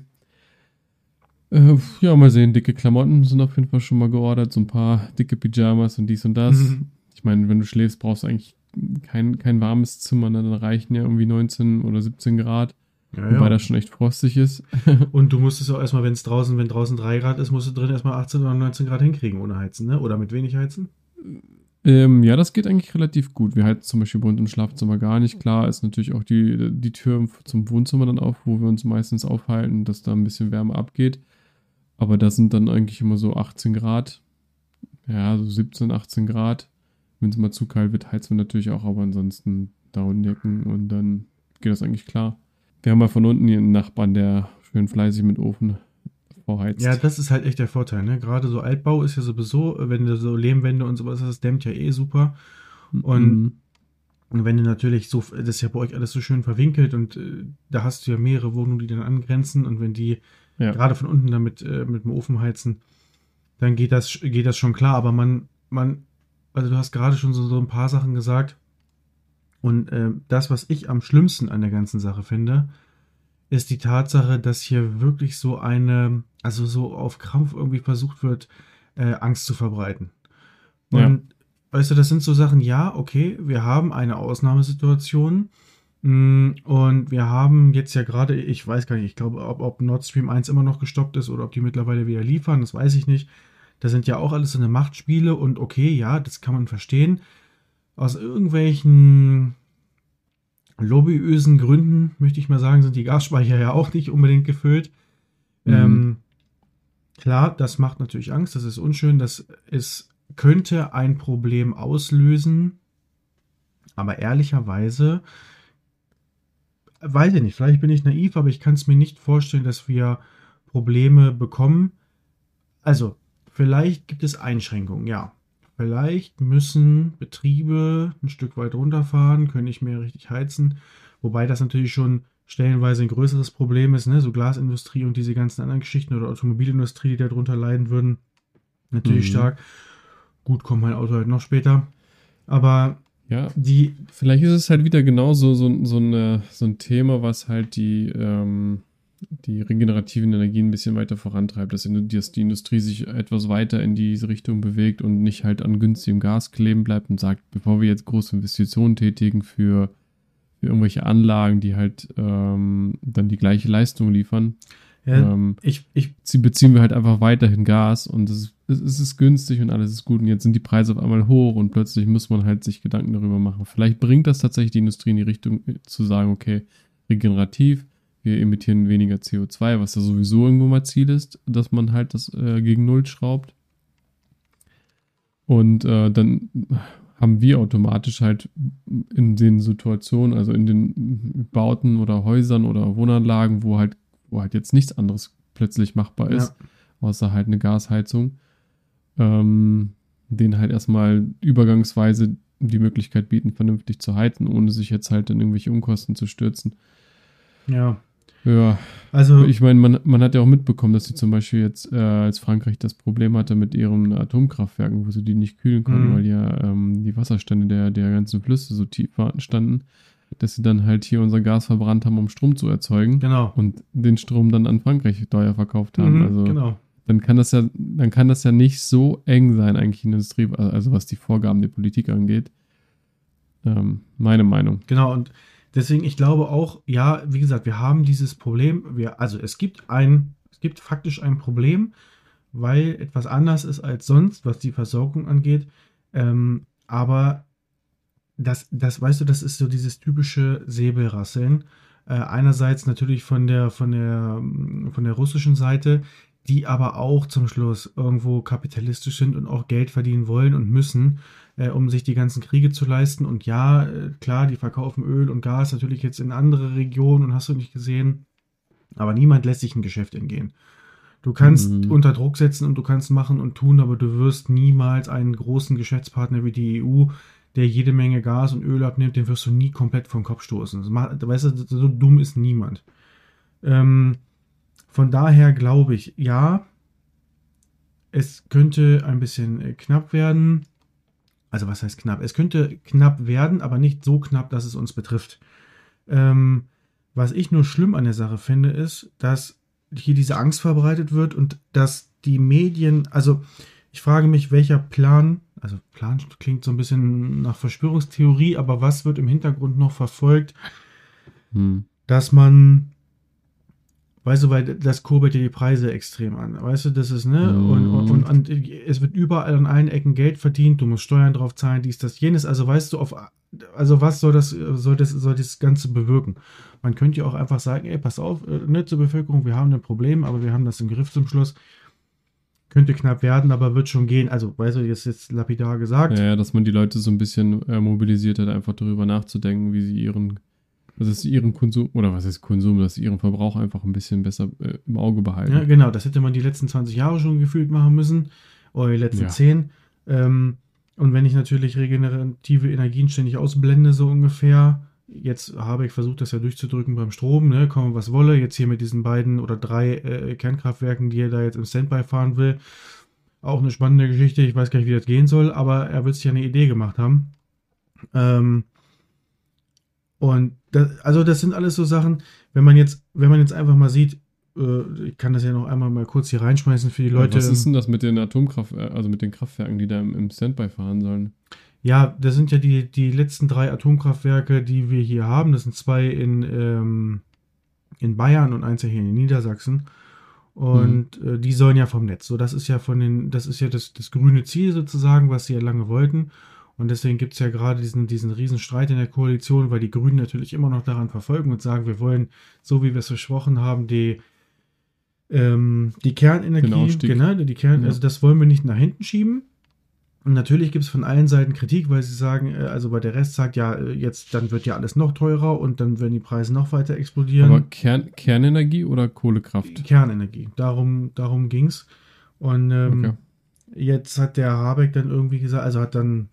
Äh, ja, mal sehen, dicke Klamotten sind auf jeden Fall schon mal geordert, so ein paar dicke Pyjamas und dies und das. Mhm. Ich meine, wenn du schläfst, brauchst du eigentlich kein, kein warmes Zimmer, dann reichen ja irgendwie neunzehn oder siebzehn Grad, Ja, wobei ja. das schon echt frostig ist. Und du musst es auch erstmal, wenn es draußen, wenn draußen drei Grad ist, musst du drin erstmal achtzehn oder neunzehn Grad hinkriegen ohne Heizen, ne? Oder mit wenig Heizen? Ähm, ja, das geht eigentlich relativ gut. Wir heizen zum Beispiel bei uns im Schlafzimmer gar nicht. Klar ist natürlich auch die, die Tür zum Wohnzimmer dann auf, wo wir uns meistens aufhalten, dass da ein bisschen Wärme abgeht. Aber da sind dann eigentlich immer so achtzehn Grad. Ja, so siebzehn, achtzehn Grad. Wenn es mal zu kalt wird, heizen wir natürlich auch, aber ansonsten Daunenjacken und dann geht das eigentlich klar. Wir haben mal von unten hier einen Nachbarn, der schön fleißig mit Ofen vorheizt. Ja, das ist halt echt der Vorteil, ne? Gerade so Altbau ist ja sowieso, wenn du so Lehmwände und sowas hast, das dämmt ja eh super. Und Mhm. wenn du natürlich so, das ist ja bei euch alles so schön verwinkelt und äh, da hast du ja mehrere Wohnungen, die dann angrenzen und wenn die Ja. gerade von unten damit äh, mit dem Ofen heizen, dann geht das, geht das schon klar. Aber man, man, also du hast gerade schon so, so ein paar Sachen gesagt und äh, das, was ich am schlimmsten an der ganzen Sache finde, ist die Tatsache, dass hier wirklich so eine, also so auf Krampf irgendwie versucht wird, äh, Angst zu verbreiten. Ja. Und weißt du, das sind so Sachen, ja, okay, wir haben eine Ausnahmesituation mh, und wir haben jetzt ja gerade, ich weiß gar nicht, ich glaube, ob, ob Nord Stream eins immer noch gestoppt ist oder ob die mittlerweile wieder liefern, das weiß ich nicht. Das sind ja auch alles so eine Machtspiele und okay, ja, das kann man verstehen. Aus irgendwelchen lobbyösen Gründen, möchte ich mal sagen, sind die Gasspeicher ja auch nicht unbedingt gefüllt. Mhm. Ähm, klar, das macht natürlich Angst, das ist unschön, das ist, könnte ein Problem auslösen, aber ehrlicherweise, weiß ich nicht, vielleicht bin ich naiv, aber ich kann es mir nicht vorstellen, dass wir Probleme bekommen. Also, vielleicht gibt es Einschränkungen, ja. Vielleicht müssen Betriebe ein Stück weit runterfahren, können nicht mehr richtig heizen. Wobei das natürlich schon stellenweise ein größeres Problem ist, ne? So Glasindustrie und diese ganzen anderen Geschichten oder Automobilindustrie, die darunter leiden würden. Natürlich Mhm. stark. Gut, kommt mein Auto halt noch später. Aber Ja, die, vielleicht ist es halt wieder genauso so, so, eine, so ein Thema, was halt die, ähm, die regenerativen Energien ein bisschen weiter vorantreibt, dass, in, dass die Industrie sich etwas weiter in diese Richtung bewegt und nicht halt an günstigem Gas kleben bleibt und sagt, bevor wir jetzt große Investitionen tätigen für, für irgendwelche Anlagen, die halt ähm, dann die gleiche Leistung liefern, ja, ähm, ich, ich, sie- beziehen wir halt einfach weiterhin Gas und es ist, es es ist günstig und alles ist gut und jetzt sind die Preise auf einmal hoch und plötzlich muss man halt sich Gedanken darüber machen. Vielleicht bringt das tatsächlich die Industrie in die Richtung äh, zu sagen, okay, regenerativ, wir emittieren weniger C O zwei, was ja sowieso irgendwo mal Ziel ist, dass man halt das äh, gegen Null schraubt. Und äh, dann haben wir automatisch halt in den Situationen, also in den Bauten oder Häusern oder Wohnanlagen, wo halt, wo halt jetzt nichts anderes plötzlich machbar ja, ist, außer halt eine Gasheizung, ähm, denen halt erstmal übergangsweise die Möglichkeit bieten, vernünftig zu heizen, ohne sich jetzt halt in irgendwelche Unkosten zu stürzen. ja. Ja, Also, ich meine, man, man hat ja auch mitbekommen, dass sie zum Beispiel jetzt, äh, als Frankreich das Problem hatte mit ihren Atomkraftwerken, wo sie die nicht kühlen konnten, Mhm. weil ja ähm, die Wasserstände der, der ganzen Flüsse so tief waren- standen, dass sie dann halt hier unser Gas verbrannt haben, um Strom zu erzeugen genau. und den Strom dann an Frankreich teuer verkauft haben. Mhm, Also genau. dann kann das ja, dann kann das ja nicht so eng sein, eigentlich in der Industrie, also was die Vorgaben der Politik angeht. Ähm, meine Meinung. Genau, und deswegen, ich glaube auch, ja, wie gesagt, wir haben dieses Problem, wir, also es gibt ein, es gibt faktisch ein Problem, weil etwas anders ist als sonst, was die Versorgung angeht. Ähm, aber das, das, weißt du, das ist so dieses typische Säbelrasseln. Äh, einerseits natürlich von der, von der, von der russischen Seite, die aber auch zum Schluss irgendwo kapitalistisch sind und auch Geld verdienen wollen und müssen, äh, um sich die ganzen Kriege zu leisten. Und ja, äh, klar, die verkaufen Öl und Gas natürlich jetzt in andere Regionen und hast du nicht gesehen. Aber niemand lässt sich ein Geschäft entgehen. Du kannst Mhm. unter Druck setzen und du kannst machen und tun, aber du wirst niemals einen großen Geschäftspartner wie die E U, der jede Menge Gas und Öl abnimmt, den wirst du nie komplett vom Kopf stoßen. Das macht, weißt du, so dumm ist niemand. Ähm, von daher glaube ich, ja, es könnte ein bisschen äh, knapp werden. Also was heißt knapp? Es könnte knapp werden, aber nicht so knapp, dass es uns betrifft. Ähm, was ich nur schlimm an der Sache finde, ist, dass hier diese Angst verbreitet wird und dass die Medien, also ich frage mich, welcher Plan, also Plan klingt so ein bisschen nach Verschwörungstheorie, aber was wird im Hintergrund noch verfolgt, Hm. dass man, weißt du, weil das kurbelt ja die Preise extrem an, weißt du, das ist, ne, Mhm. und, und, und, und es wird überall an allen Ecken Geld verdient, du musst Steuern drauf zahlen, dies, das, jenes, also weißt du, auf, also was soll das, soll das, soll das Ganze bewirken? Man könnte ja auch einfach sagen, ey, pass auf, äh, ne, zur Bevölkerung, wir haben ein Problem, aber wir haben das im Griff zum Schluss. Könnte knapp werden, aber wird schon gehen. Also, weißt du, jetzt jetzt lapidar gesagt. Ja, ja, dass man die Leute so ein bisschen äh, mobilisiert hat, einfach darüber nachzudenken, wie sie ihren, also dass sie ihren Konsum, oder was ist Konsum, dass sie ihren Verbrauch einfach ein bisschen besser äh, im Auge behalten. Ja, genau, das hätte man die letzten zwanzig Jahre schon gefühlt machen müssen. Oder die letzten Ja. zehn. Ähm, und wenn ich natürlich regenerative Energien ständig ausblende, so ungefähr. Jetzt habe ich versucht, das ja durchzudrücken beim Strom, ne, komme was wolle. Jetzt hier mit diesen beiden oder drei äh, Kernkraftwerken, die er da jetzt im Standby fahren will. Auch eine spannende Geschichte. Ich weiß gar nicht, wie das gehen soll, aber er wird sich ja eine Idee gemacht haben. Ähm, und das, also das sind alles so Sachen, wenn man jetzt, wenn man jetzt einfach mal sieht, äh, ich kann das ja noch einmal mal kurz hier reinschmeißen für die Leute. Was ist denn das mit den Atomkraft, also mit den Kraftwerken, die da im, im Standby fahren sollen? Ja, das sind ja die, die letzten drei Atomkraftwerke, die wir hier haben. Das sind zwei in, ähm, in Bayern und eins ja hier in Niedersachsen. Und mhm. äh, die sollen ja vom Netz. So, das ist ja von den, das ist ja das, das grüne Ziel sozusagen, was sie ja lange wollten. Und deswegen gibt es ja gerade diesen, diesen riesen Streit in der Koalition, weil die Grünen natürlich immer noch daran verfolgen und sagen, wir wollen, so wie wir es versprochen haben, die, ähm, die Kernenergie, genau, die Kern, ja. Also das wollen wir nicht nach hinten schieben. Und natürlich gibt es von allen Seiten Kritik, weil sie sagen, also weil der Rest sagt, ja, jetzt dann wird ja alles noch teurer und dann werden die Preise noch weiter explodieren. Aber Kern, Kernenergie oder Kohlekraft? Kernenergie, darum, darum ging es. Und ähm, okay. Jetzt hat der Habeck dann irgendwie gesagt, also hat dann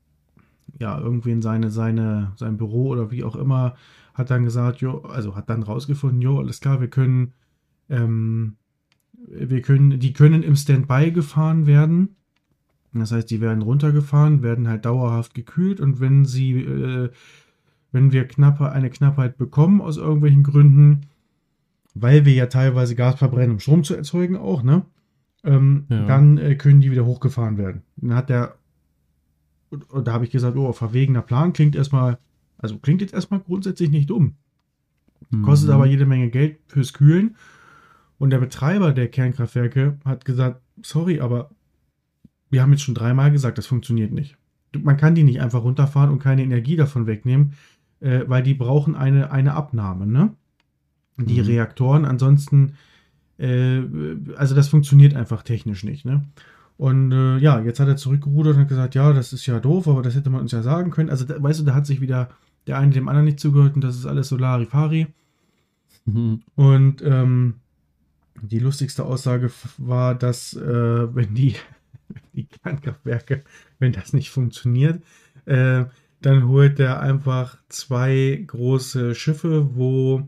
ja irgendwie in seine, seine, sein Büro oder wie auch immer, hat dann gesagt, jo, also hat dann rausgefunden, jo, alles klar, wir können, ähm, wir können, die können im Standby gefahren werden. Das heißt, die werden runtergefahren, werden halt dauerhaft gekühlt und wenn sie, äh, wenn wir knappe, eine Knappheit bekommen aus irgendwelchen Gründen, weil wir ja teilweise Gas verbrennen, um Strom zu erzeugen auch, ne? Ähm, ja. Dann äh, können die wieder hochgefahren werden. Dann hat der, und, und da habe ich gesagt, oh, verwegener Plan, klingt erstmal, also klingt jetzt erstmal grundsätzlich nicht dumm. Mhm. Kostet aber jede Menge Geld fürs Kühlen. Und der Betreiber der Kernkraftwerke hat gesagt, sorry, aber wir haben jetzt schon dreimal gesagt, das funktioniert nicht. Man kann die nicht einfach runterfahren und keine Energie davon wegnehmen, äh, weil die brauchen eine, eine Abnahme, ne? Die mhm. Reaktoren, ansonsten, äh, also das funktioniert einfach technisch nicht, ne? Und äh, ja, jetzt hat er zurückgerudert und hat gesagt, ja, das ist ja doof, aber das hätte man uns ja sagen können. Also, da, weißt du, da hat sich wieder der eine dem anderen nicht zugehört und das ist alles so Larifari. Mhm. Und ähm, die lustigste Aussage war, dass äh, wenn die die Kernkraftwerke, wenn das nicht funktioniert, äh, dann holt er einfach zwei große Schiffe, wo,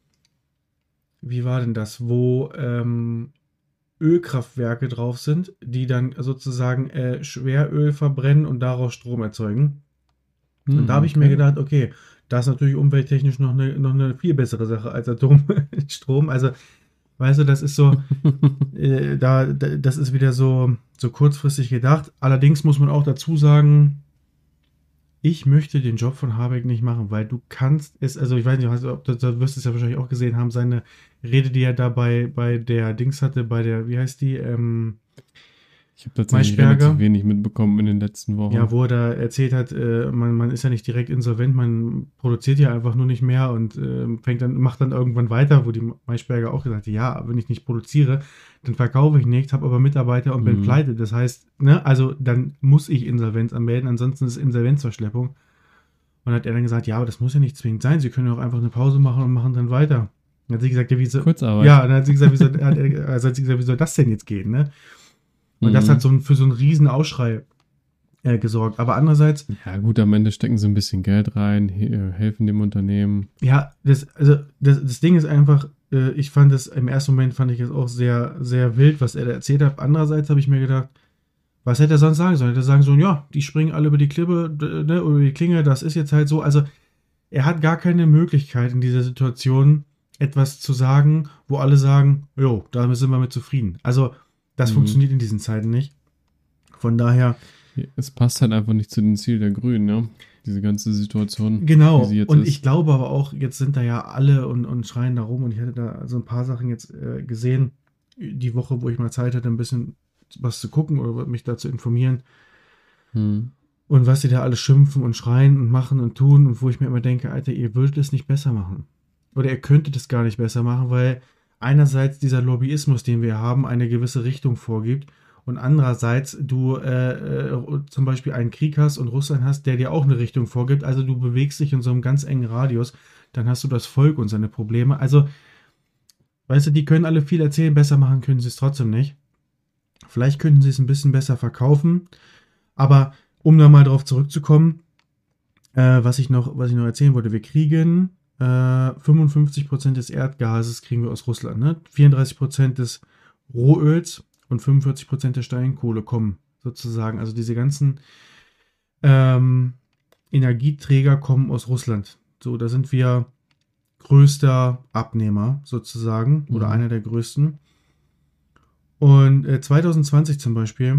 wie war denn das, wo ähm, Ölkraftwerke drauf sind, die dann sozusagen äh, Schweröl verbrennen und daraus Strom erzeugen. Hm, und da habe ich okay. mir gedacht, okay, das ist natürlich umwelttechnisch noch eine, noch eine viel bessere Sache als Atomstrom. Also weißt du, das ist so, äh, da, da, das ist wieder so, so kurzfristig gedacht. Allerdings muss man auch dazu sagen, ich möchte den Job von Habeck nicht machen, weil du kannst es, also ich weiß nicht, ob du, du wirst es ja wahrscheinlich auch gesehen haben, seine Rede, die er da bei, bei der Dings hatte, bei der, wie heißt die, ähm, Ich habe tatsächlich relativ wenig mitbekommen in den letzten Wochen. Ja, wo er da erzählt hat, äh, man, man ist ja nicht direkt insolvent, man produziert ja einfach nur nicht mehr und äh, fängt dann, macht dann irgendwann weiter, wo die Maischberger auch gesagt hat, ja, wenn ich nicht produziere, dann verkaufe ich nichts, habe aber Mitarbeiter und bin Mhm. pleite. Das heißt, ne, also dann muss ich Insolvenz anmelden, ansonsten ist Insolvenzverschleppung. Und hat er dann gesagt, ja, aber das muss ja nicht zwingend sein, Sie können auch einfach eine Pause machen und machen dann weiter. Dann hat sie gesagt, ja, wie soll, Kurzarbeit. ja, dann hat sie gesagt, wie soll, hat er, also hat sie gesagt, wie soll das denn jetzt gehen, ne? Und Mhm. das hat so für so einen riesen Aufschrei äh, gesorgt. Aber andererseits, Ja gut, am Ende stecken sie ein bisschen Geld rein, he- helfen dem Unternehmen. ja, das, also das, das Ding ist einfach, äh, ich fand es, im ersten Moment fand ich es auch sehr, sehr wild, was er da erzählt hat. Andererseits habe ich mir gedacht, was hätte er sonst sagen sollen? Hätte er sagen sollen, ja, die springen alle über die Klippe, d- ne, über die Klinge, das ist jetzt halt so. Also er hat gar keine Möglichkeit in dieser Situation etwas zu sagen, wo alle sagen, jo, damit sind wir mit zufrieden. Also das Mhm. funktioniert in diesen Zeiten nicht. Von daher, Es passt halt einfach nicht zu den Zielen der Grünen, ne? Diese ganze Situation, wie genau. sie jetzt Und ist. ich glaube aber auch, jetzt sind da ja alle und, und schreien da rum. Und ich hatte da so ein paar Sachen jetzt äh, gesehen, die Woche, wo ich mal Zeit hatte, ein bisschen was zu gucken oder mich da zu informieren. Hm. Und was sie da alles schimpfen und schreien und machen und tun. Und wo ich mir immer denke, Alter, ihr würdet es nicht besser machen. Oder ihr könntet es gar nicht besser machen, weil einerseits dieser Lobbyismus, den wir haben, eine gewisse Richtung vorgibt. Und andererseits du äh, äh, zum Beispiel einen Krieg hast und Russland hast, der dir auch eine Richtung vorgibt. Also du bewegst dich in so einem ganz engen Radius. Dann hast du das Volk und seine Probleme. Also, weißt du, die können alle viel erzählen, besser machen können sie es trotzdem nicht. Vielleicht könnten sie es ein bisschen besser verkaufen. Aber um da mal drauf zurückzukommen, äh, was ich noch, was ich noch erzählen wollte, wir kriegen äh, fünfundfünfzig Prozent des Erdgases kriegen wir aus Russland, ne? vierunddreißig Prozent des Rohöls und fünfundvierzig Prozent der Steinkohle kommen sozusagen. Also diese ganzen ähm, Energieträger kommen aus Russland. So, da sind wir größter Abnehmer sozusagen oder Mhm. einer der größten. Und äh, zwanzig zwanzig zum Beispiel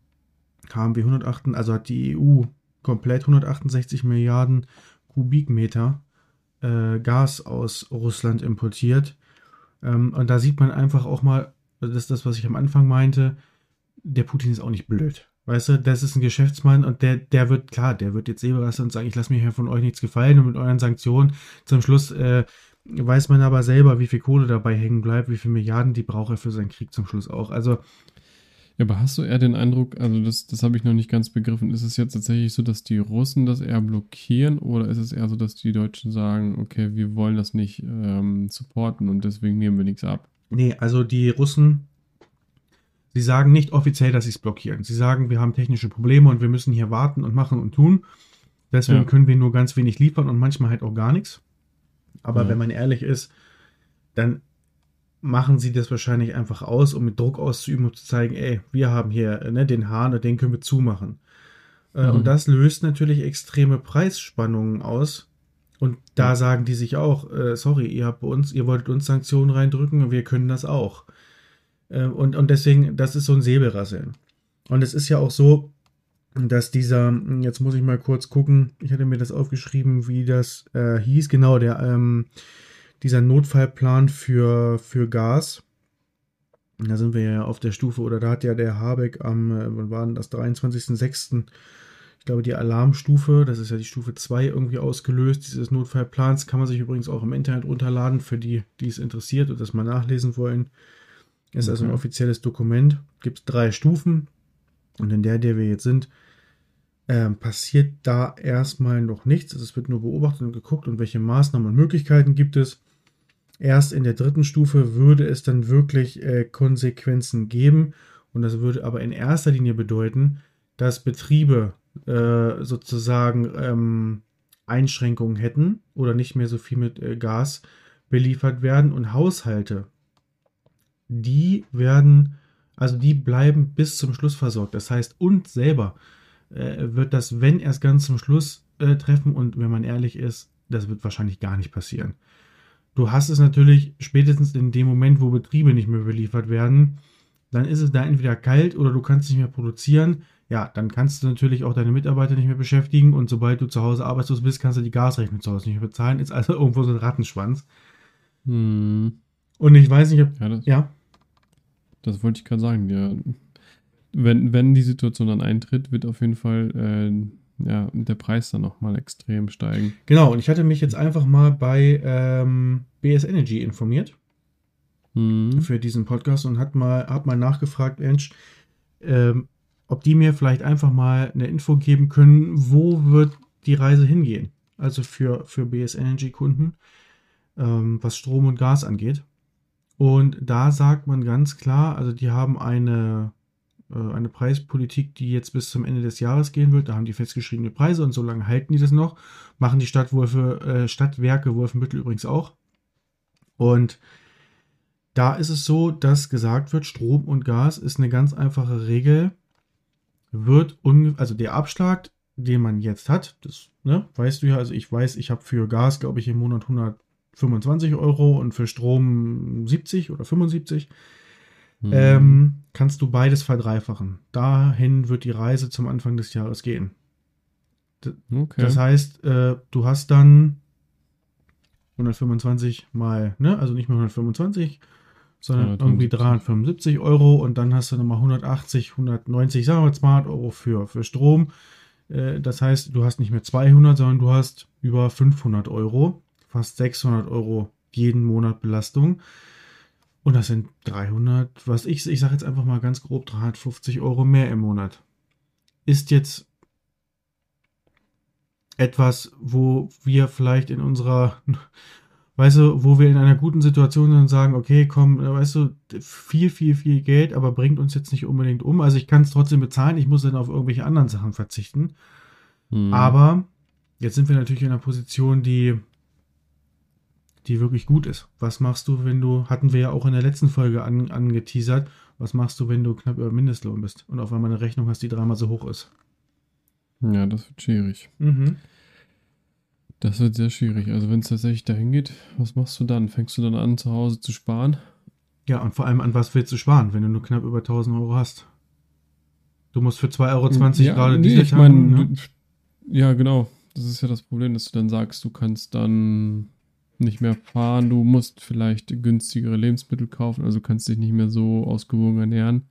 haben wir hundertacht, also hat die E U komplett hundertachtundsechzig Milliarden Kubikmeter äh, Gas aus Russland importiert. Ähm, und da sieht man einfach auch mal, das ist das, was ich am Anfang meinte, der Putin ist auch nicht blöd. Weißt du, das ist ein Geschäftsmann und der, der wird, klar, der wird jetzt Säbelrasseln und sagen, ich lasse mir hier von euch nichts gefallen und mit euren Sanktionen. Zum Schluss äh, weiß man aber selber, wie viel Kohle dabei hängen bleibt, wie viele Milliarden die braucht er für seinen Krieg zum Schluss auch. Also, Ja, aber hast du eher den Eindruck, also das, das habe ich noch nicht ganz begriffen, ist es jetzt tatsächlich so, dass die Russen das eher blockieren oder ist es eher so, dass die Deutschen sagen, okay, wir wollen das nicht ähm, supporten und deswegen nehmen wir nichts ab? nee, also die Russen, sie sagen nicht offiziell, dass sie es blockieren. Sie sagen, wir haben technische Probleme und wir müssen hier warten und machen und tun. Deswegen Ja. können wir nur ganz wenig liefern und manchmal halt auch gar nichts. Aber Ja. wenn man ehrlich ist, dann machen sie das wahrscheinlich einfach aus, um mit Druck auszuüben und zu zeigen, ey, wir haben hier ne, den Hahn und den können wir zumachen. Äh, Mhm. Und das löst natürlich extreme Preisspannungen aus. Und da Ja. sagen die sich auch, äh, sorry, ihr habt bei uns, ihr wolltet uns Sanktionen reindrücken und wir können das auch. Äh, und, und deswegen, das ist so ein Säbelrasseln. Und es ist ja auch so, dass dieser, jetzt muss ich mal kurz gucken, ich hatte mir das aufgeschrieben, wie das äh, hieß, genau, der, ähm, dieser Notfallplan für, für Gas. Da sind wir ja auf der Stufe, oder da hat ja der Habeck am, äh, wann war denn das, dreiundzwanzigsten sechsten ich glaube, die Alarmstufe, das ist ja die Stufe zwei irgendwie ausgelöst, dieses Notfallplans, kann man sich übrigens auch im Internet runterladen, für die, die es interessiert und das mal nachlesen wollen. Ist also ein Okay. offizielles Dokument, gibt es drei Stufen und in der, der wir jetzt sind, ähm, passiert da erstmal noch nichts. Also es wird nur beobachtet und geguckt und welche Maßnahmen und Möglichkeiten gibt es. Erst in der dritten Stufe würde es dann wirklich äh, Konsequenzen geben und das würde aber in erster Linie bedeuten, dass Betriebe äh, sozusagen ähm, Einschränkungen hätten oder nicht mehr so viel mit äh, Gas beliefert werden und Haushalte, die werden, also die bleiben bis zum Schluss versorgt. Das heißt, uns selber äh, wird das, wenn erst ganz zum Schluss äh, treffen und wenn man ehrlich ist, das wird wahrscheinlich gar nicht passieren. Du hast es natürlich spätestens in dem Moment, wo Betriebe nicht mehr beliefert werden, dann ist es da entweder kalt oder du kannst nicht mehr produzieren. Ja, dann kannst du natürlich auch deine Mitarbeiter nicht mehr beschäftigen und sobald du zu Hause arbeitslos bist, kannst du die Gasrechnung zu Hause nicht mehr bezahlen. Ist also irgendwo so ein Rattenschwanz. Hm. Und ich weiß nicht, ob. Ja, das, Ja, das wollte ich gerade sagen. Ja. wenn, wenn die Situation dann eintritt, wird auf jeden Fall äh, ja, der Preis dann nochmal extrem steigen. Genau, und ich hatte mich jetzt einfach mal bei ähm, B S Energy informiert Mhm. für diesen Podcast und hat mal, hab mal nachgefragt, Mensch, ähm, ob die mir vielleicht einfach mal eine Info geben können, wo wird die Reise hingehen? Also für, für B S Energy-Kunden, ähm, was Strom und Gas angeht. Und da sagt man ganz klar, also die haben eine, äh, eine Preispolitik, die jetzt bis zum Ende des Jahres gehen wird. Da haben die festgeschriebene Preise und so lange halten die das noch. Machen die Stadtwölfe, äh, Stadtwerke Wolfenbüttel übrigens auch. Und da ist es so, dass gesagt wird, Strom und Gas ist eine ganz einfache Regel. Wird unge- also der Abschlag, den man jetzt hat, das ne, weißt du ja, also ich weiß, ich habe für Gas, glaube ich, im Monat hundertfünfundzwanzig Euro und für Strom siebzig oder fünfundsiebzig. Mhm. Ähm, kannst du beides verdreifachen. Dahin wird die Reise zum Anfang des Jahres gehen. D- Okay. Das heißt, äh, du hast dann hundertfünfundzwanzig mal, ne, also nicht mehr hundertfünfundzwanzig, sondern irgendwie dreihundertfünfundsiebzig Euro und dann hast du nochmal hundertachtzig, hundertneunzig, sagen wir mal zweihundert Euro für, für Strom. Äh, das heißt, du hast nicht mehr zweihundert, sondern du hast über fünfhundert Euro, fast sechshundert Euro jeden Monat Belastung. Und das sind dreihundert, was ich, ich sage jetzt einfach mal ganz grob, dreihundertfünfzig Euro mehr im Monat. Ist jetzt etwas, wo wir vielleicht in unserer, weißt du, wo wir in einer guten Situation sind und sagen, okay, komm, weißt du, viel, viel, viel Geld, aber bringt uns jetzt nicht unbedingt um. Also ich kann es trotzdem bezahlen, ich muss dann auf irgendwelche anderen Sachen verzichten. Mhm. Aber jetzt sind wir natürlich in einer Position, die, die wirklich gut ist. Was machst du, wenn du, hatten wir ja auch in der letzten Folge an, angeteasert, was machst du, wenn du knapp über Mindestlohn bist und auf einmal eine Rechnung hast, die dreimal so hoch ist? Ja, das wird schwierig. Mhm. Das wird sehr schwierig. Also wenn es tatsächlich dahin geht, was machst du dann? Fängst du dann an, zu Hause zu sparen? Ja, und vor allem an was willst du sparen, wenn du nur knapp über tausend Euro hast? Du musst für zwei Euro zwanzig Ja, gerade nee, Diesel ich tanken, meine, ne? ja, genau. Das ist ja das Problem, dass du dann sagst, du kannst dann nicht mehr fahren, du musst vielleicht günstigere Lebensmittel kaufen, also kannst dich nicht mehr so ausgewogen ernähren.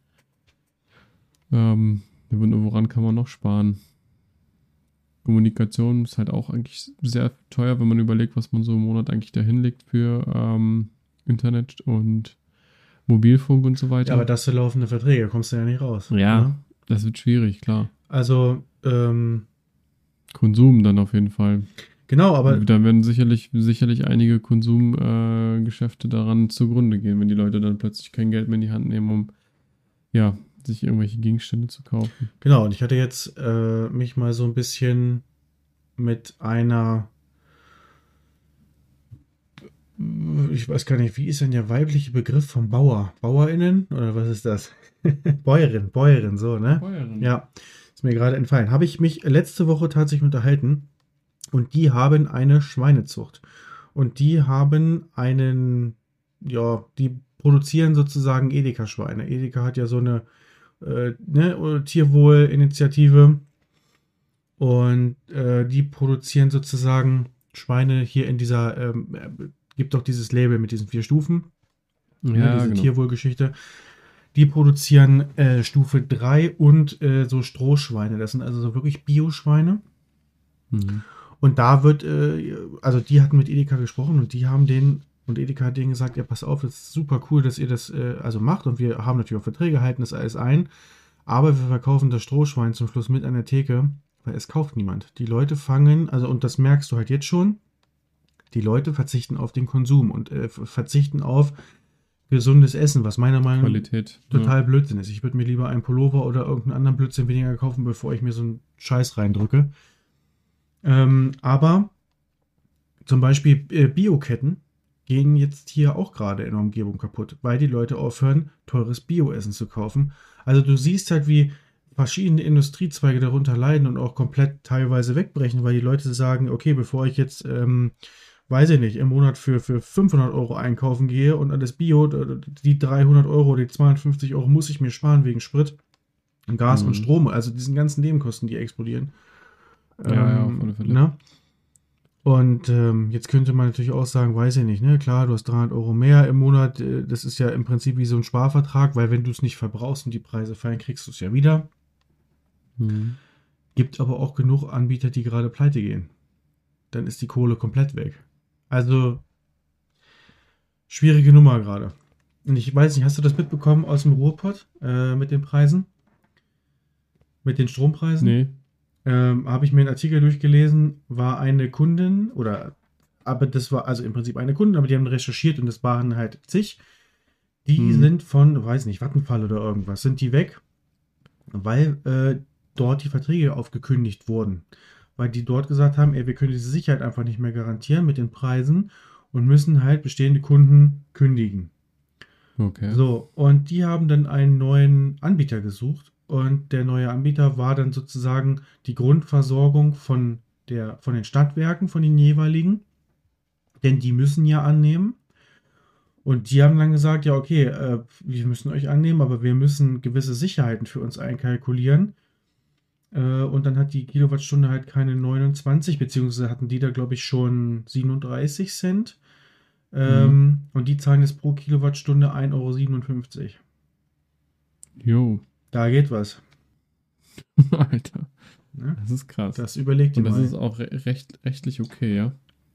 Ähm, woran kann man noch sparen? Kommunikation ist halt auch eigentlich sehr teuer, wenn man überlegt, was man so im Monat eigentlich dahin legt für ähm, Internet und Mobilfunk und so weiter. Ja, aber das sind laufende Verträge, kommst du ja nicht raus. Ja, Ne? das wird schwierig, klar. Also, ähm, Konsum dann auf jeden Fall. genau, aber Da werden sicherlich, sicherlich einige Konsumgeschäfte äh, Geschäfte daran zugrunde gehen, wenn die Leute dann plötzlich kein Geld mehr in die Hand nehmen, um ja, sich irgendwelche Gegenstände zu kaufen. genau, und ich hatte jetzt äh, mich mal so ein bisschen mit einer, ich weiß gar nicht, wie ist denn der weibliche Begriff vom Bauer? BauerInnen? Oder was ist das? Bäuerin, Bäuerin, so, ne? Bäuerin. Ja, ist mir gerade entfallen. Habe ich mich letzte Woche tatsächlich unterhalten und die haben eine Schweinezucht. Und die haben einen, ja, die produzieren sozusagen Edeka-Schweine. Edeka hat ja so eine äh, ne, Tierwohl-Initiative und äh, die produzieren sozusagen Schweine hier in dieser, ähm, äh, gibt doch dieses Label mit diesen vier Stufen, Ja, ne, diese genau. Tierwohlgeschichte. Die produzieren äh, Stufe drei und äh, so Strohschweine. Das sind also so wirklich Bioschweine. Mhm. Und da wird, äh, also die hatten mit Edeka gesprochen und die haben den, und Edeka hat denen gesagt, ja, pass auf, das ist super cool, dass ihr das äh, also macht und wir haben natürlich auch Verträge, halten das alles ein, aber wir verkaufen das Strohschwein zum Schluss mit an der Theke, weil es kauft niemand. Die Leute fangen, also und das merkst du halt jetzt schon, die Leute verzichten auf den Konsum und äh, verzichten auf gesundes Essen, was meiner Meinung nach Qualität. total Ja. Blödsinn ist. Ich würde mir lieber einen Pullover oder irgendeinen anderen Blödsinn weniger kaufen, bevor ich mir so einen Scheiß reindrücke. Ähm, aber zum Beispiel äh, Bioketten gehen jetzt hier auch gerade in der Umgebung kaputt, weil die Leute aufhören, teures Bioessen zu kaufen. Also du siehst halt, wie verschiedene Industriezweige darunter leiden und auch komplett teilweise wegbrechen, weil die Leute sagen, okay, bevor ich jetzt, ähm, weiß ich nicht, im Monat für, für fünfhundert Euro einkaufen gehe und alles Bio, die dreihundert Euro, die zweihundertfünfzig Euro muss ich mir sparen wegen Sprit, Gas Mhm. und Strom, also diesen ganzen Nebenkosten, die explodieren. Ja, ja, Ähm, auf alle Fälle. ne? Und ähm, jetzt könnte man natürlich auch sagen, weiß ich nicht, ne? Klar, du hast dreihundert Euro mehr im Monat. Äh, das ist ja im Prinzip wie so ein Sparvertrag, weil wenn du es nicht verbrauchst und die Preise fallen, kriegst du es ja wieder. Mhm. Gibt aber auch genug Anbieter, die gerade pleite gehen. Dann ist die Kohle komplett weg. Also schwierige Nummer gerade. Und ich weiß nicht, hast du das mitbekommen aus dem Ruhrpott äh, mit den Preisen? Mit den Strompreisen? Nee. Ähm, habe ich mir einen Artikel durchgelesen, war eine Kundin oder aber das war also im Prinzip eine Kundin, aber die haben recherchiert und das waren halt zig. Die Mhm. sind von, weiß nicht, Vattenfall oder irgendwas, sind die weg, weil äh, dort die Verträge aufgekündigt wurden. Weil die dort gesagt haben, ey, wir können diese Sicherheit einfach nicht mehr garantieren mit den Preisen und müssen halt bestehende Kunden kündigen. Okay. So, und die haben dann einen neuen Anbieter gesucht und der neue Anbieter war dann sozusagen die Grundversorgung von der, von den Stadtwerken, von den jeweiligen, denn die müssen ja annehmen. Und die haben dann gesagt, ja, okay, äh, wir müssen euch annehmen, aber wir müssen gewisse Sicherheiten für uns einkalkulieren. Äh, und dann hat die Kilowattstunde halt keine neunundzwanzig, beziehungsweise hatten die da, glaube ich, schon siebenunddreißig Cent. Mhm. Ähm, und die zahlen jetzt pro Kilowattstunde ein Euro siebenundfünfzig. Jo. Da geht was. Alter. Ne? Das ist krass. Das überlegt ihr Und das mal. ist auch re recht, rechtlich okay, ja?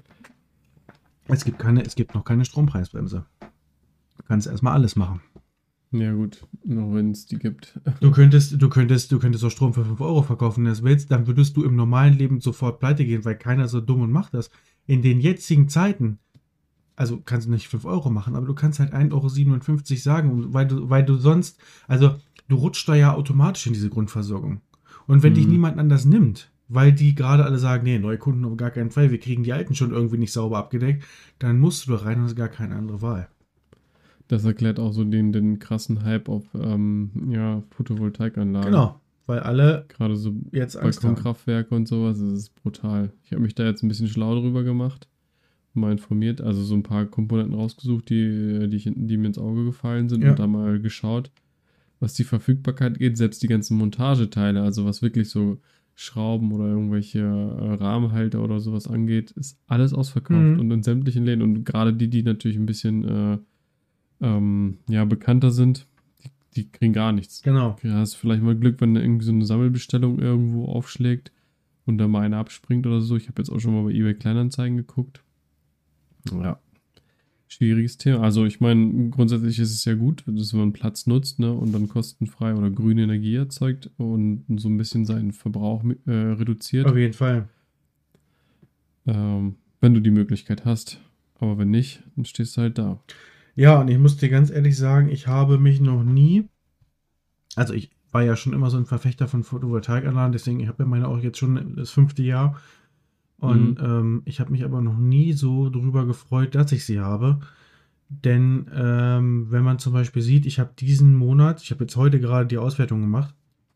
Es gibt keine, es gibt noch keine Strompreisbremse. Du kannst erstmal alles machen. Ja, gut. Noch wenn es die gibt. Du könntest, du könntest, du könntest auch Strom für fünf Euro verkaufen, wenn du das willst, dann würdest du im normalen Leben sofort pleite gehen, weil keiner so dumm und macht das. In den jetzigen Zeiten, also kannst du nicht fünf Euro machen, aber du kannst halt ein Euro siebenundfünfzig sagen, weil du, weil du sonst, also du rutscht da ja automatisch in diese Grundversorgung. Und wenn dich Mhm. niemand anders nimmt, weil die gerade alle sagen, nee, neue Kunden auf gar keinen Fall, wir kriegen die alten schon irgendwie nicht sauber abgedeckt, dann musst du da rein und hast gar keine andere Wahl. Das erklärt auch so den, den krassen Hype auf ähm, ja, Photovoltaikanlagen. Genau, weil alle Gerade so jetzt Angst haben. Balkonkraftwerke und sowas, das ist brutal. Ich habe mich da jetzt ein bisschen schlau drüber gemacht, mal informiert, also so ein paar Komponenten rausgesucht, die, die, ich, die mir ins Auge gefallen sind Ja. und da mal geschaut, was die Verfügbarkeit geht, selbst die ganzen Montageteile, also was wirklich so Schrauben oder irgendwelche äh, Rahmenhalter oder sowas angeht, ist alles ausverkauft Mhm. und in sämtlichen Läden und gerade die, die natürlich ein bisschen äh, ähm, ja, bekannter sind, die, die kriegen gar nichts. Genau. Du hast vielleicht mal Glück, wenn da irgendwie so eine Sammelbestellung irgendwo aufschlägt und da mal einer abspringt oder so. Ich habe jetzt auch schon mal bei eBay Kleinanzeigen geguckt. Ja, schwieriges Thema. Also ich meine, grundsätzlich ist es ja gut, dass man Platz nutzt, ne, und dann kostenfrei oder grüne Energie erzeugt und so ein bisschen seinen Verbrauch äh, reduziert, Auf jeden Fall. ähm, wenn du die Möglichkeit hast. Aber wenn nicht, dann stehst du halt da. Ja, und ich muss dir ganz ehrlich sagen, ich habe mich noch nie, also ich war ja schon immer so ein Verfechter von Photovoltaikanlagen, deswegen, ich habe ja meine auch jetzt schon das fünfte Jahr und Mhm. ähm, ich habe mich aber noch nie so darüber gefreut, dass ich sie habe. Denn ähm, wenn man zum Beispiel sieht, ich habe diesen Monat, ich habe jetzt heute gerade die Auswertung gemacht,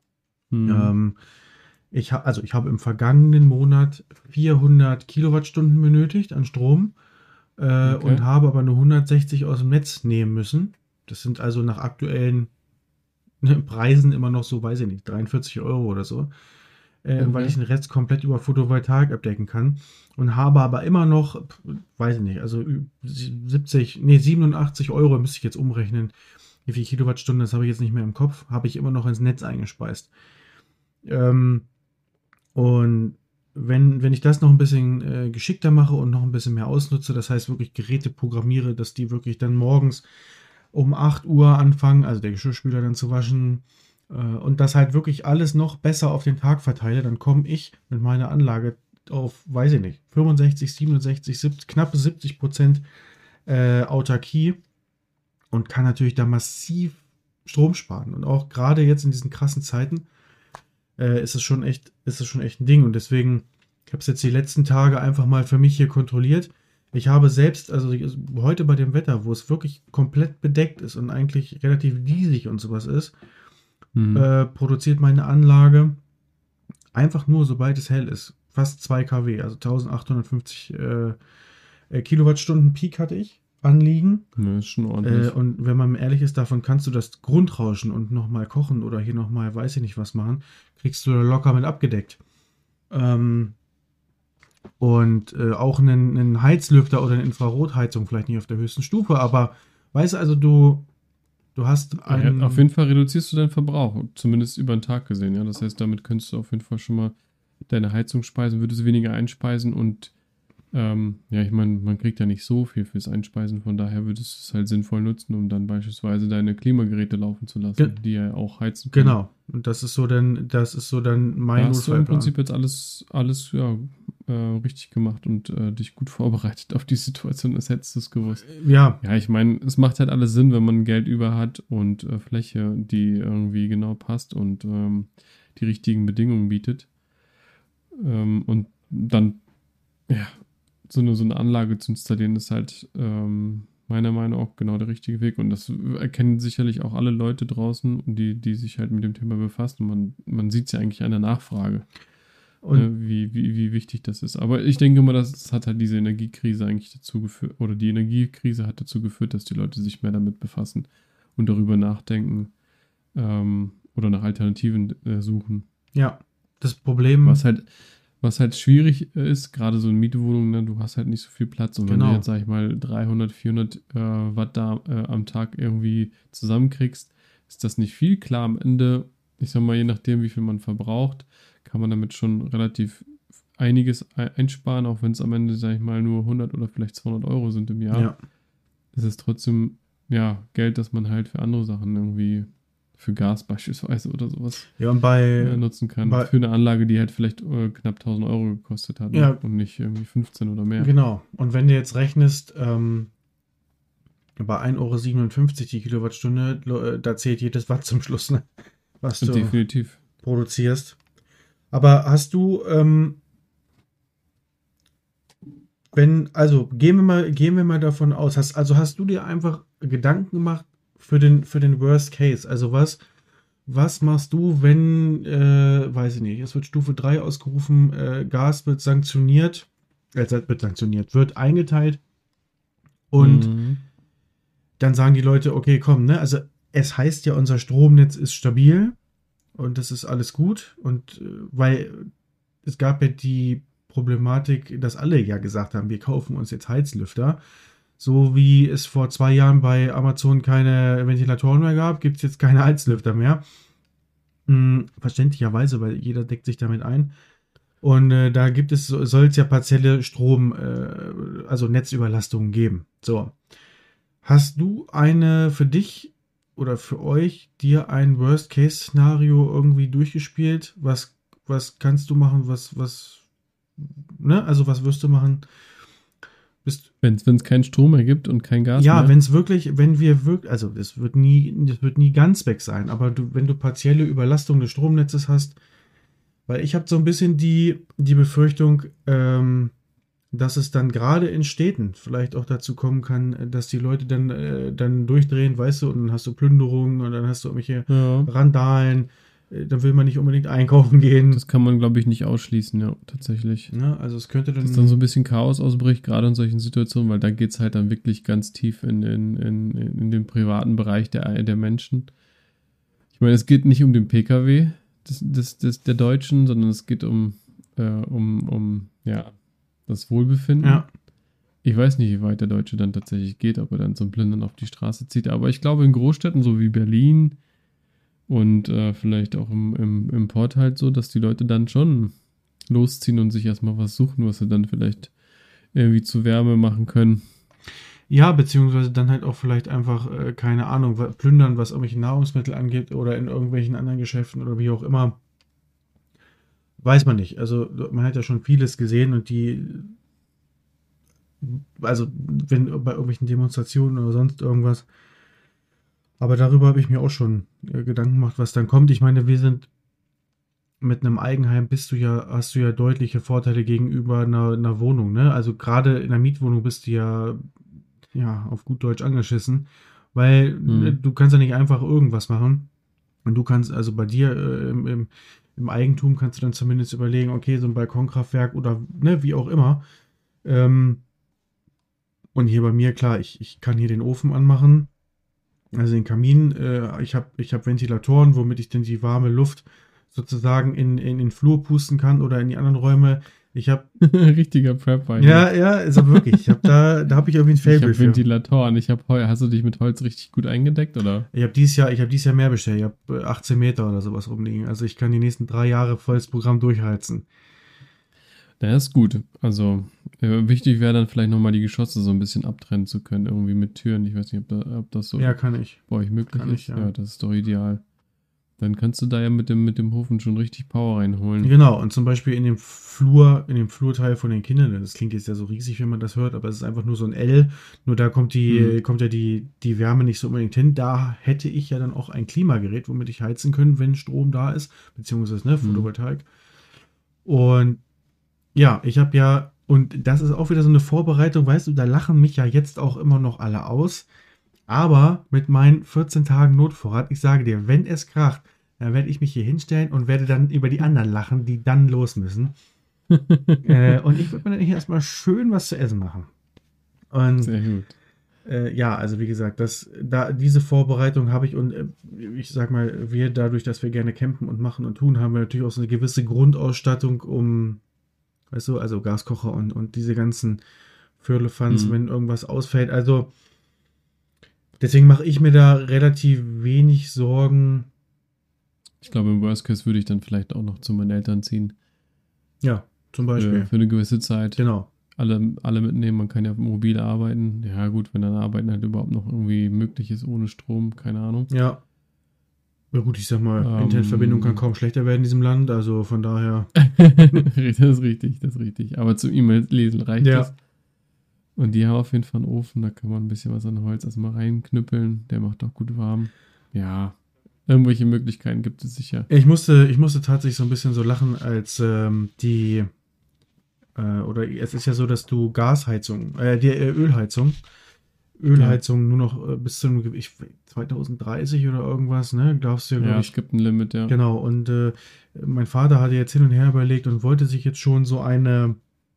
Mhm. ähm, ich habe, also ich habe im vergangenen Monat vierhundert Kilowattstunden benötigt an Strom äh, Okay. und habe aber nur hundertsechzig aus dem Netz nehmen müssen. Das sind also nach aktuellen Preisen immer noch so, weiß ich nicht, dreiundvierzig Euro oder so, äh, weil Okay. ich den Rest komplett über Photovoltaik abdecken kann und habe aber immer noch, weiß ich nicht, also siebzig, nee, siebenundachtzig Euro müsste ich jetzt umrechnen. Wie viel Kilowattstunden, das habe ich jetzt nicht mehr im Kopf, habe ich immer noch ins Netz eingespeist. Ähm, und wenn, wenn ich das noch ein bisschen äh, geschickter mache und noch ein bisschen mehr ausnutze, das heißt wirklich Geräte programmiere, dass die wirklich dann morgens um acht Uhr anfangen, also der Geschirrspüler dann zu waschen äh, und das halt wirklich alles noch besser auf den Tag verteile, dann komme ich mit meiner Anlage auf, weiß ich nicht, fünfundsechzig, siebenundsechzig, siebzig, knappe siebzig Prozent äh, Autarkie und kann natürlich da massiv Strom sparen. Und auch gerade jetzt in diesen krassen Zeiten äh, ist es schon echt, ist es schon echt ein Ding. Und deswegen, ich habe es jetzt die letzten Tage einfach mal für mich hier kontrolliert. Ich habe selbst, also heute bei dem Wetter, wo es wirklich komplett bedeckt ist und eigentlich relativ diesig und sowas ist, Mhm. äh, produziert meine Anlage einfach nur, sobald es hell ist, fast zwei Kilowatt, also eintausendachthundertfünfzig äh, äh, Kilowattstunden Peak hatte ich anliegen. Ja, ist schon Äh, ordentlich. und wenn man ehrlich ist, davon kannst du das Grundrauschen und nochmal kochen oder hier nochmal, weiß ich nicht was machen, kriegst du locker mit abgedeckt. Ähm, Und äh, auch einen, einen Heizlüfter oder eine Infrarotheizung, vielleicht nicht auf der höchsten Stufe, aber weißt du, also du, du hast einen... Ja, auf jeden Fall reduzierst du deinen Verbrauch, zumindest über den Tag gesehen. Ja, das heißt, damit könntest du auf jeden Fall schon mal deine Heizung speisen, würdest weniger einspeisen und ähm, ja, ich meine, man kriegt ja nicht so viel fürs Einspeisen, von daher würdest du es halt sinnvoll nutzen, um dann beispielsweise deine Klimageräte laufen zu lassen, Ge- die ja auch heizen können. Genau, und das ist so dann, das ist so dann mein Da hast du im Notfallplan. Prinzip jetzt alles, alles ja, äh, richtig gemacht und äh, dich gut vorbereitet auf die Situation, als hättest du es gewusst. Ja, Ja, ich meine, es macht halt alles Sinn, wenn man Geld über hat und äh, Fläche, die irgendwie genau passt und ähm, die richtigen Bedingungen bietet. Ähm, und dann, ja, so eine, so eine Anlage zu installieren, ist halt ähm, meiner Meinung nach auch genau der richtige Weg. Und das erkennen sicherlich auch alle Leute draußen, die, die sich halt mit dem Thema befassen. Man, man sieht es ja eigentlich an der Nachfrage, und ne, wie, wie, wie wichtig das ist. Aber ich denke mal, das, das hat halt diese Energiekrise eigentlich dazu geführt, oder die Energiekrise hat dazu geführt, dass die Leute sich mehr damit befassen und darüber nachdenken ähm, oder nach Alternativen äh, suchen. ja, das Problem... Was halt, was halt schwierig ist, gerade so in Mietwohnungen, ne, du hast halt nicht so viel Platz. Und wenn Genau. du jetzt, sag ich mal, dreihundert, vierhundert äh, Watt da äh, am Tag irgendwie zusammenkriegst, ist das nicht viel. Klar, am Ende, ich sag mal, je nachdem, wie viel man verbraucht, kann man damit schon relativ einiges e- einsparen, auch wenn es am Ende, sag ich mal, nur hundert oder vielleicht zweihundert Euro sind im Jahr. Ja, Es ist trotzdem, ja, Geld, das man halt für andere Sachen irgendwie, für Gas beispielsweise oder sowas ja, und bei... äh, nutzen kann. bei- Für eine Anlage, die halt vielleicht äh, knapp tausend Euro gekostet hat, ne? Ja. Und nicht irgendwie fünfzehn oder mehr. Genau. Und wenn du jetzt rechnest, ähm, bei ein Euro siebenundfünfzig die Kilowattstunde, lo- äh, da zählt jedes Watt zum Schluss, ne? Was du Definitiv. produzierst. Aber hast du, ähm, wenn, also gehen wir mal, gehen wir mal davon aus, hast, also hast du dir einfach Gedanken gemacht für den, für den Worst Case? Also was, was machst du, wenn, äh, weiß ich nicht, es wird Stufe drei ausgerufen, äh, Gas wird sanktioniert, äh, wird sanktioniert, wird eingeteilt und Mhm. dann sagen die Leute, okay, komm, ne, also es heißt ja, unser Stromnetz ist stabil und das ist alles gut und äh, weil es gab ja die Problematik, dass alle ja gesagt haben, wir kaufen uns jetzt Heizlüfter. So wie es vor zwei Jahren bei Amazon keine Ventilatoren mehr gab, gibt es jetzt keine Heizlüfter mehr. Hm, verständlicherweise, weil jeder deckt sich damit ein. Und äh, da gibt es, soll es ja partielle Strom, äh, also Netzüberlastungen geben. So. Hast du eine für dich oder für euch dir ein Worst-Case-Szenario irgendwie durchgespielt? Was, was kannst du machen? Was, was, ne? Also was wirst du machen? Bist, Wenn es keinen Strom mehr gibt und kein Gas ja, mehr. wenn es wirklich, wenn wir wirklich, also das wird nie, das wird nie ganz weg sein, aber du, wenn du partielle Überlastung des Stromnetzes hast, weil ich habe so ein bisschen die, die Befürchtung, ähm, dass es dann gerade in Städten vielleicht auch dazu kommen kann, dass die Leute dann, äh, dann durchdrehen, weißt du, und dann hast du Plünderungen und dann hast du irgendwelche Ja, Randalen, äh, dann will man nicht unbedingt einkaufen gehen. das kann man, glaube ich, nicht ausschließen, ja, tatsächlich. Ja, also es könnte dann, Dass dann so ein bisschen Chaos ausbricht, gerade in solchen Situationen, weil da geht es halt dann wirklich ganz tief in, in, in, in den privaten Bereich der, der Menschen. Ich meine, es geht nicht um den P K W des, des, des, der Deutschen, sondern es geht um, äh, um, um ja, das Wohlbefinden. ja, Ich weiß nicht, wie weit der Deutsche dann tatsächlich geht, ob er dann zum Plündern auf die Straße zieht. Aber ich glaube, in Großstädten, so wie Berlin und äh, vielleicht auch im, im, im Port halt so, dass die Leute dann schon losziehen und sich erstmal was suchen, was sie dann vielleicht irgendwie zu Wärme machen können. ja, beziehungsweise dann halt auch vielleicht einfach, äh, keine Ahnung, wa- plündern, was irgendwelche Nahrungsmittel angeht oder in irgendwelchen anderen Geschäften oder wie auch immer. Weiß man nicht. Also man hat ja schon vieles gesehen und die, also wenn bei irgendwelchen Demonstrationen oder sonst irgendwas. Aber darüber habe ich mir auch schon äh, Gedanken gemacht, was dann kommt. Ich meine, wir sind mit einem Eigenheim bist du ja, hast du ja deutliche Vorteile gegenüber einer, einer Wohnung, ne? Also gerade in einer Mietwohnung bist du ja, ja, auf gut Deutsch angeschissen, weil Mhm. äh, du kannst ja nicht einfach irgendwas machen. Und du kannst, also bei dir äh, im, im, im Eigentum kannst du dann zumindest überlegen, okay, so ein Balkonkraftwerk oder ne, wie auch immer. Ähm, und hier bei mir, klar, ich, ich kann hier den Ofen anmachen, also den Kamin. Äh, ich habe ich hab Ventilatoren, womit ich dann die warme Luft sozusagen in, in den Flur pusten kann oder in die anderen Räume. Ich habe richtiger Prepper. Ja, ja, ist aber wirklich. Ich hab da, da habe ich irgendwie ein Faible Ich habe für. Ventilatoren. Ich habe Heu. Hast du dich mit Holz richtig gut eingedeckt, oder? Ich habe dieses Jahr, ich habe dieses Jahr mehr bestellt. Ich habe achtzehn Meter oder sowas rumliegen. Also ich kann die nächsten drei Jahre volles Programm durchheizen. Das ist gut. Also äh, wichtig wäre dann vielleicht nochmal die Geschosse so ein bisschen abtrennen zu können, irgendwie mit Türen. Ich weiß nicht, ob, da, ob das so Ja, kann ich. bei euch möglich Kann ist. ich, ja. Ja, das ist doch ideal. Dann kannst du da ja mit dem, mit dem Ofen schon richtig Power reinholen. Genau, und zum Beispiel in dem Flur, in dem Flurteil von den Kindern, das klingt jetzt ja so riesig, wenn man das hört, aber es ist einfach nur so ein L, nur da kommt die, Mhm. kommt ja die, die Wärme nicht so unbedingt hin. Da hätte ich ja dann auch ein Klimagerät, womit ich heizen können, wenn Strom da ist, beziehungsweise ne, Photovoltaik. Und ja, ich habe ja, und das ist auch wieder so eine Vorbereitung, weißt du, da lachen mich ja jetzt auch immer noch alle aus. Aber mit meinen vierzehn Tagen Notvorrat, ich sage dir, wenn es kracht, dann werde ich mich hier hinstellen und werde dann über die anderen lachen, die dann los müssen. äh, und ich würde mir dann hier erstmal schön was zu essen machen. Und Sehr gut. äh, ja, also wie gesagt, das, da, diese Vorbereitung habe ich und äh, ich sag mal, wir dadurch, dass wir gerne campen und machen und tun, haben wir natürlich auch so eine gewisse Grundausstattung, um, weißt du, also Gaskocher und, und diese ganzen Firlefanz, Mhm. wenn irgendwas ausfällt. Also deswegen mache ich mir da relativ wenig Sorgen. Ich glaube, im Worst Case würde ich dann vielleicht auch noch zu meinen Eltern ziehen. Ja, zum Beispiel. Für, für eine gewisse Zeit. Genau. Alle, alle mitnehmen, man kann ja mobil arbeiten. Ja gut, wenn dann Arbeiten halt überhaupt noch irgendwie möglich ist ohne Strom, keine Ahnung. Ja. Ja gut, ich sag mal, Ähm. Internetverbindung kann kaum schlechter werden in diesem Land, also von daher. Das ist richtig, das ist richtig. Aber zum E-Mails lesen reicht Ja. das. Und die haben auf jeden Fall einen Ofen, da kann man ein bisschen was an Holz erstmal reinknüppeln. Der macht auch gut warm. Ja, irgendwelche Möglichkeiten gibt es sicher. Ich musste, ich musste tatsächlich so ein bisschen so lachen, als ähm, die, äh, oder es ist ja so, dass du Gasheizung, äh, die äh, Ölheizung, Ölheizung nur noch äh, bis zum, ich, zwanzig dreißig oder irgendwas, ne, darfst du ja, Ja, glaub es ich, gibt ein Limit, ja. genau, und äh, mein Vater hatte jetzt hin und her überlegt und wollte sich jetzt schon so eine,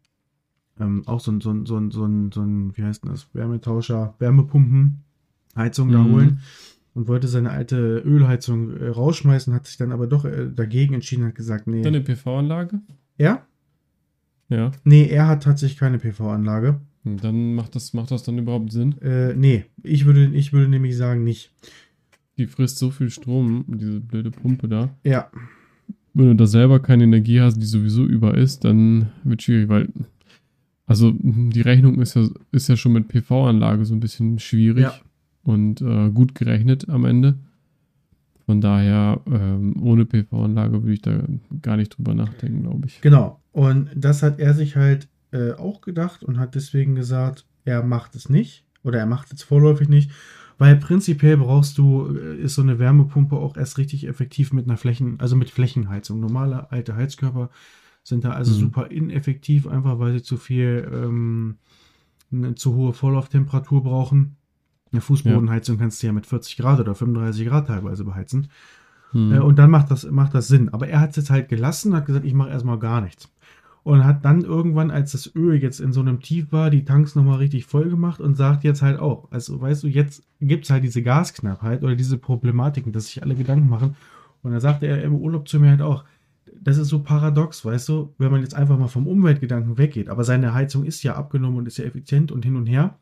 ähm, auch so ein, so ein, so ein, so ein, so ein, wie heißt denn das, Wärmetauscher, Wärmepumpenheizung da Mhm. holen und wollte seine alte Ölheizung äh, rausschmeißen, hat sich dann aber doch äh, dagegen entschieden, hat gesagt, nee. Dann eine P V-Anlage? Er? Ja. Nee, er hat tatsächlich keine P V-Anlage. Und dann macht das, macht das dann überhaupt Sinn? Äh, nee, ich würde, ich würde nämlich sagen, nicht. Die frisst so viel Strom, diese blöde Pumpe da. Ja. Wenn du da selber keine Energie hast, die sowieso über ist, dann wird schwierig, weil also die Rechnung ist ja, ist ja schon mit P V-Anlage so ein bisschen schwierig Ja. und äh, gut gerechnet am Ende. Von daher, ähm, ohne P V-Anlage würde ich da gar nicht drüber nachdenken, glaube ich. Genau. Und das hat er sich halt äh, auch gedacht und hat deswegen gesagt, er macht es nicht. Oder er macht es jetzt vorläufig nicht. Weil prinzipiell brauchst du, äh, ist so eine Wärmepumpe auch erst richtig effektiv mit einer Flächen, also mit Flächenheizung. Normale alte Heizkörper sind da also Mhm. super ineffektiv, einfach weil sie zu viel, ähm, eine zu hohe Vorlauftemperatur brauchen. Eine Fußbodenheizung kannst du ja mit vierzig Grad oder fünfunddreißig Grad teilweise beheizen. Hm. Äh, und dann macht das, macht das Sinn. Aber er hat es jetzt halt gelassen, hat gesagt, ich mache erstmal gar nichts. Und hat dann irgendwann, als das Öl jetzt in so einem Tief war, die Tanks nochmal richtig voll gemacht und sagt jetzt halt auch, also weißt du, jetzt gibt es halt diese Gasknappheit oder diese Problematiken, dass sich alle Gedanken machen. Und da sagte er im Urlaub zu mir halt auch, das ist so paradox, weißt du, wenn man jetzt einfach mal vom Umweltgedanken weggeht, aber seine Heizung ist ja abgenommen und ist ja effizient und hin und her,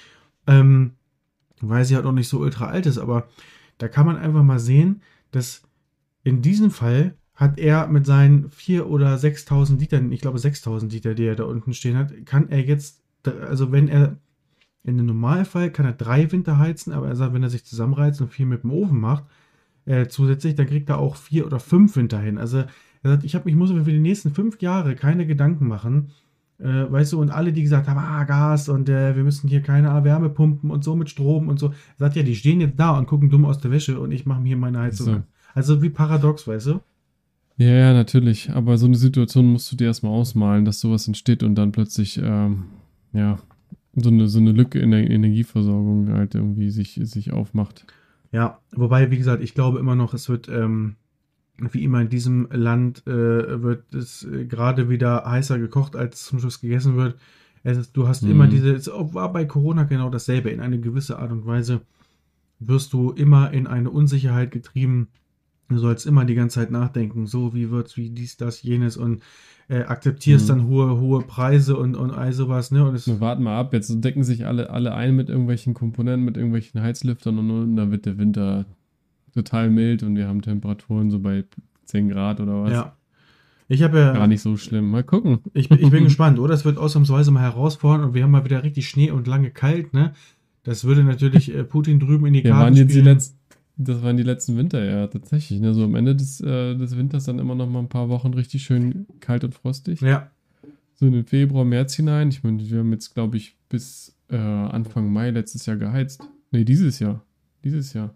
ähm, weil sie halt auch nicht so ultra alt ist, aber da kann man einfach mal sehen, dass in diesem Fall hat er mit seinen viertausend oder sechstausend Litern, ich glaube sechstausend Liter, die er da unten stehen hat, kann er jetzt, also wenn er in einem Normalfall kann er drei Winter heizen, aber er sagt, wenn er sich zusammenreizt und viel mit dem Ofen macht, äh, zusätzlich, dann kriegt er auch vier oder fünf Winter hin. Also er sagt, ich, hab, ich muss mir für die nächsten fünf Jahre keine Gedanken machen, äh, weißt du, und alle, die gesagt haben, ah, Gas und äh, wir müssen hier keine Wärmepumpen und so mit Strom und so, er sagt, ja, die stehen jetzt da und gucken dumm aus der Wäsche und ich mache mir hier meine Heizung So. an. Also wie paradox, weißt du? Ja, ja, natürlich. Aber so eine Situation musst du dir erstmal ausmalen, dass sowas entsteht und dann plötzlich, ähm, ja, so eine, so eine Lücke in der Energieversorgung halt irgendwie sich, sich aufmacht. Ja, wobei, wie gesagt, ich glaube immer noch, es wird, ähm, wie immer in diesem Land, äh, wird es äh, gerade wieder heißer gekocht, als zum Schluss gegessen wird. Es ist, du hast Mhm. immer diese, es war bei Corona genau dasselbe. In eine gewisse Art und Weise wirst du immer in eine Unsicherheit getrieben, Du sollst immer die ganze Zeit nachdenken, so wie wird's, wie dies, das, jenes und äh, akzeptierst mhm. dann hohe, hohe Preise und, und all sowas, ne? Und es Wir warten mal ab, jetzt decken sich alle, alle ein mit irgendwelchen Komponenten, mit irgendwelchen Heizlüftern und, und dann wird der Winter total mild und wir haben Temperaturen so bei zehn Grad oder was. Ja. Ich habe ja. Gar nicht so schlimm. Mal gucken. Ich, ich bin gespannt, oder? Es wird ausnahmsweise mal herausfordernd und wir haben mal wieder richtig Schnee und lange kalt, ne? Das würde natürlich äh, Putin drüben in die ja, Karten waren jetzt spielen. Die letzten, das waren die letzten Winter, ja, tatsächlich. Ne? So am Ende des, äh, des Winters dann immer noch mal ein paar Wochen richtig schön kalt und frostig. Ja. So in den Februar, März hinein. Ich meine, wir haben jetzt, glaube ich, bis äh, Anfang Mai letztes Jahr geheizt. Nee, dieses Jahr. Dieses Jahr.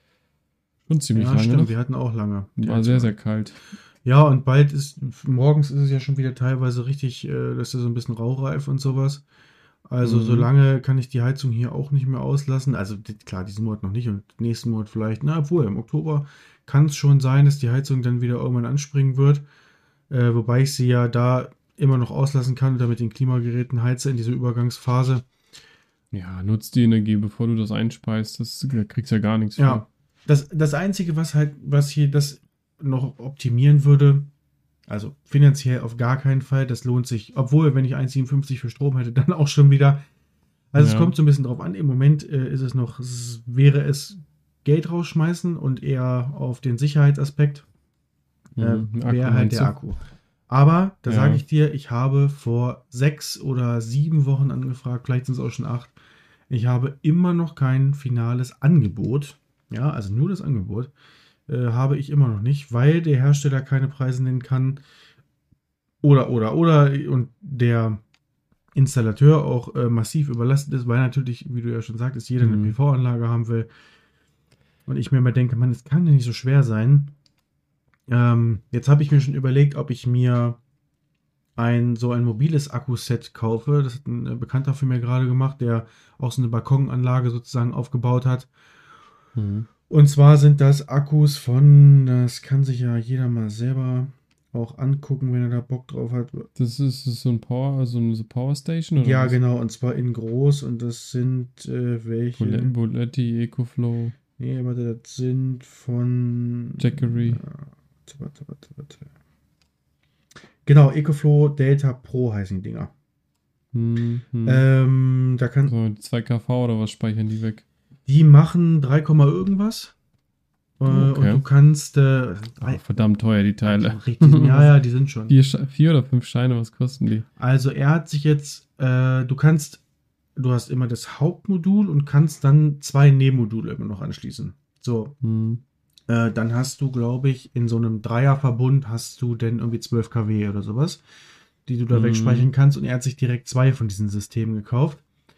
Schon ziemlich ja, lange. Stimmt, noch. Wir hatten auch lange. War sehr, sehr kalt. Ja, und bald ist, morgens ist es ja schon wieder teilweise richtig, äh, das ist so ein bisschen rauchreif und sowas. Also Mhm. so lange kann ich die Heizung hier auch nicht mehr auslassen. Also die, klar, diesen Monat noch nicht und nächsten Monat vielleicht. Na, obwohl, im Oktober kann es schon sein, dass die Heizung dann wieder irgendwann anspringen wird. Äh, wobei ich sie ja da immer noch auslassen kann, damit den Klimageräten heize in dieser Übergangsphase. Ja, nutzt die Energie, bevor du das einspeist. Das, da kriegst du ja gar nichts für. Ja, das, das Einzige, was halt, was hier das noch optimieren würde, also finanziell auf gar keinen Fall, das lohnt sich, obwohl, wenn ich eins Komma siebenundfünfzig für Strom hätte, dann auch schon wieder. Also ja. Es kommt so ein bisschen drauf an, im Moment äh, ist es noch, es, wäre es Geld rausschmeißen und eher auf den Sicherheitsaspekt äh, mhm, wäre halt der du? Akku. Aber, da ja. sage ich dir, ich habe vor sechs oder sieben Wochen angefragt, vielleicht sind es auch schon acht, ich habe immer noch kein finales Angebot, ja, also nur das Angebot, äh, habe ich immer noch nicht, weil der Hersteller keine Preise nennen kann oder, oder, oder und der Installateur auch äh, massiv überlastet ist, weil natürlich, wie du ja schon sagtest, jeder mhm. eine P V-Anlage haben will. Und ich mir immer denke, man, es kann ja nicht so schwer sein. Ähm, jetzt habe ich mir schon überlegt, ob ich mir ein so ein mobiles Akkuset kaufe. Das hat ein Bekannter von mir gerade gemacht, der auch so eine Balkonanlage sozusagen aufgebaut hat. Mhm. Und zwar sind das Akkus von, das kann sich ja jeder mal selber auch angucken, wenn er da Bock drauf hat. Das ist, das ist so ein Power, also eine Power Station oder Ja, was? genau, und zwar in groß und das sind äh, welche? Boletti, EcoFlow. Nee, warte, das sind von Jackery. Äh, warte, warte, warte, warte. Genau, EcoFlow Delta Pro heißen die Dinger. Hm, hm. Ähm, da kann. So, zwei Kilowatt oder was speichern die weg? Die machen drei, irgendwas. Äh, okay. Und du kannst. Äh, oh, verdammt teuer, die Teile. Richtig, ja, ja, die sind schon. Vier, vier oder fünf Scheine, was kosten die? Also, er hat sich jetzt. Äh, du kannst. Du hast immer das Hauptmodul und kannst dann zwei Nebenmodule immer noch anschließen. So. Hm. Äh, dann hast du, glaube ich, in so einem Dreierverbund hast du dann irgendwie zwölf Kilowatt oder sowas, die du da hm. wegspeichern kannst. Und er hat sich direkt zwei von diesen Systemen gekauft.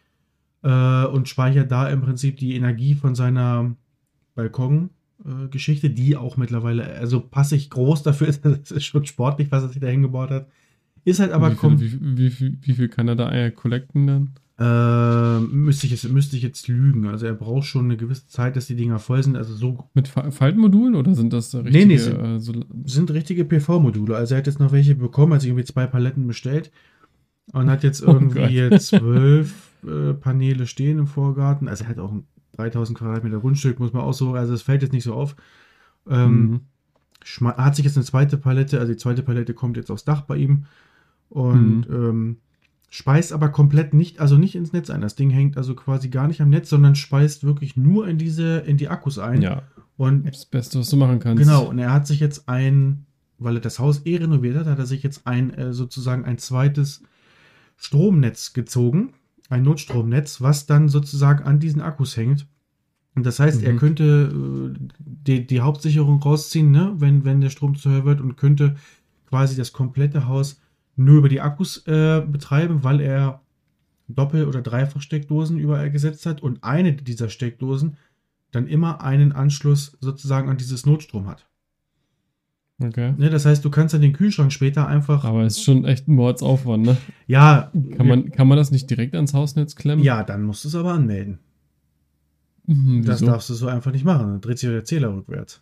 Äh, und speichert da im Prinzip die Energie von seiner Balkon-Geschichte, äh, die auch mittlerweile, also passig groß dafür ist. Das ist schon sportlich, was er sich da hingebaut hat. Ist halt aber... Wie viel, wie, wie, wie, wie viel kann er da Eier collecten dann? Äh, müsste ich, jetzt, müsste ich jetzt lügen. Also er braucht schon eine gewisse Zeit, dass die Dinger voll sind. Also so mit Faltmodulen oder sind das richtige? Nee, nee, sind, äh, so sind richtige P V-Module. Also er hat jetzt noch welche bekommen, hat sich irgendwie zwei Paletten bestellt und hat jetzt irgendwie oh zwölf äh, Paneele stehen im Vorgarten. Also er hat auch ein dreitausend Quadratmeter Grundstück, muss man auch so, also es fällt jetzt nicht so auf. Ähm, mhm. Hat sich jetzt eine zweite Palette, also die zweite Palette kommt jetzt aufs Dach bei ihm und mhm. ähm, speist aber komplett nicht, also nicht ins Netz ein. Das Ding hängt also quasi gar nicht am Netz, sondern speist wirklich nur in diese, in die Akkus ein. Ja. Und das Beste, was du machen kannst. Genau, und er hat sich jetzt ein, weil er das Haus eh renoviert hat, hat er sich jetzt ein, äh, sozusagen ein zweites Stromnetz gezogen. Ein Notstromnetz, was dann sozusagen an diesen Akkus hängt. Und das heißt, mhm. er könnte äh, die, die Hauptsicherung rausziehen, ne, wenn, wenn der Strom zu höher wird und könnte quasi das komplette Haus nur über die Akkus äh, betreiben, weil er Doppel- oder Dreifach-Steckdosen überall gesetzt hat und eine dieser Steckdosen dann immer einen Anschluss sozusagen an dieses Notstrom hat. Okay. Ne, das heißt, du kannst dann den Kühlschrank später einfach... Aber es ist schon echt ein Mordsaufwand, ne? Ja. Kann man, kann man das nicht direkt ans Hausnetz klemmen? Ja, dann musst du es aber anmelden. Mhm, das darfst du so einfach nicht machen. Dann dreht sich der Zähler rückwärts.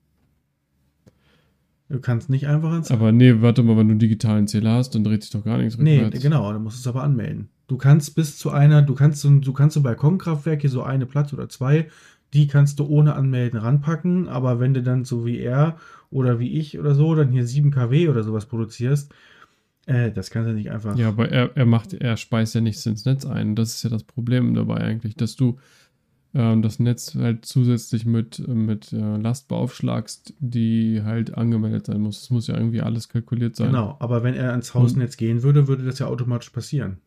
Du kannst nicht einfach ans... Aber nee, warte mal, wenn du einen digitalen Zähler hast, dann dreht sich doch gar nichts rückwärts. Nee, genau, dann musst du es aber anmelden. Du kannst bis zu einer, du kannst so, du kannst so ein Balkonkraftwerk, hier so eine Platte oder zwei, die kannst du ohne Anmelden ranpacken, aber wenn du dann so wie er oder wie ich oder so dann hier sieben Kilowatt oder sowas produzierst, äh, das kannst du nicht einfach. Ja, aber er, er macht, er speist ja nichts ins Netz ein. Das ist ja das Problem dabei eigentlich, dass du ähm, das Netz halt zusätzlich mit, mit äh, Last beaufschlagst, die halt angemeldet sein muss. Es muss ja irgendwie alles kalkuliert sein. Genau, aber wenn er ans Hausnetz Und, gehen würde, würde das ja automatisch passieren.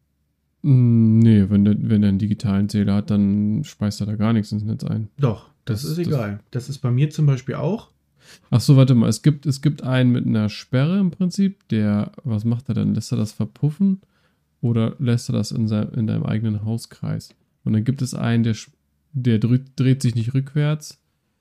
Nee, wenn der, wenn er einen digitalen Zähler hat, dann speist er da gar nichts ins Netz ein. Doch, das, das ist egal. Das, das ist bei mir zum Beispiel auch. Ach so, warte mal. Es gibt, es gibt einen mit einer Sperre im Prinzip, der, was macht er dann? Lässt er das verpuffen oder lässt er das in, sein, in deinem eigenen Hauskreis? Und dann gibt es einen, der, der dreht, dreht sich nicht rückwärts,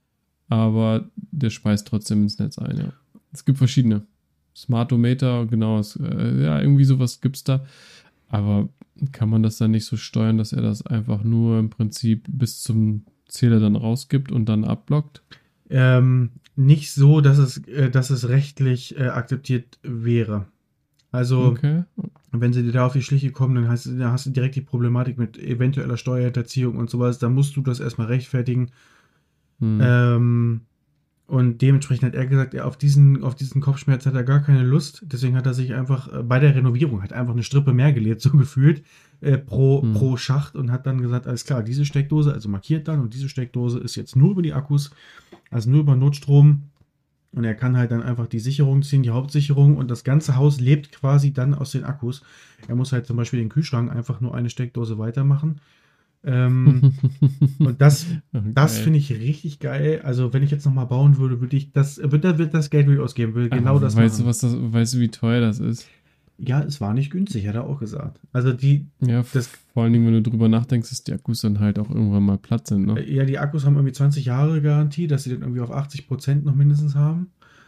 aber der speist trotzdem ins Netz ein, ja. Es gibt verschiedene. Smartometer, genau, es, äh, ja, irgendwie sowas gibt es da. Aber kann man das dann nicht so steuern, dass er das einfach nur im Prinzip bis zum Zähler dann rausgibt und dann abblockt? Ähm, nicht so, dass es, äh, dass es rechtlich äh, akzeptiert wäre. Also, okay. Wenn sie dir da auf die Schliche kommen, dann hast, dann hast du direkt die Problematik mit eventueller Steuerhinterziehung und sowas. Da musst du das erstmal rechtfertigen. Hm. Ähm, und dementsprechend hat er gesagt, er auf diesen, auf diesen Kopfschmerz hat er gar keine Lust. Deswegen hat er sich einfach äh, bei der Renovierung hat einfach eine Strippe mehr gelegt, so gefühlt, äh, pro, hm. pro Schacht und hat dann gesagt, alles klar, diese Steckdose, also markiert dann, und diese Steckdose ist jetzt nur über die Akkus, also nur über Notstrom. Und er kann halt dann einfach die Sicherung ziehen, die Hauptsicherung, und das ganze Haus lebt quasi dann aus den Akkus. Er muss halt zum Beispiel den Kühlschrank einfach nur eine Steckdose weitermachen. Ähm, und das, okay. das finde ich richtig geil. Also wenn ich jetzt nochmal bauen würde, würde ich das, würde wird das Geld, würde ich ausgeben, würde genau das weißt machen. Du, was das, weißt du, wie teuer das ist? Ja, es war nicht günstig, hat er auch gesagt. Also die, ja, das, vor allen Dingen, wenn du drüber nachdenkst, dass die Akkus dann halt auch irgendwann mal platt sind, ne? Ja, die Akkus haben irgendwie zwanzig Jahre Garantie, dass sie dann irgendwie auf achtzig Prozent noch mindestens haben.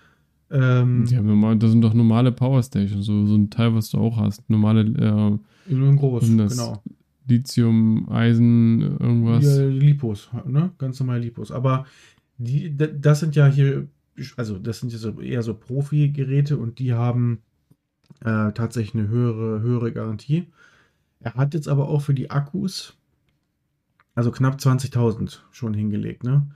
Ähm, die haben normal, das sind doch normale Powerstations, so, so ein Teil, was du auch hast. Normale, äh, nur groß, genau. Lithium, Eisen, irgendwas. Ja, Lipos, ne? Ganz normal Lipos. Aber die, das sind ja hier, also das sind ja so eher so Profi-Geräte, und die haben äh, tatsächlich eine höhere, höhere Garantie. Er hat jetzt aber auch für die Akkus, also knapp zwanzigtausend schon hingelegt, ne?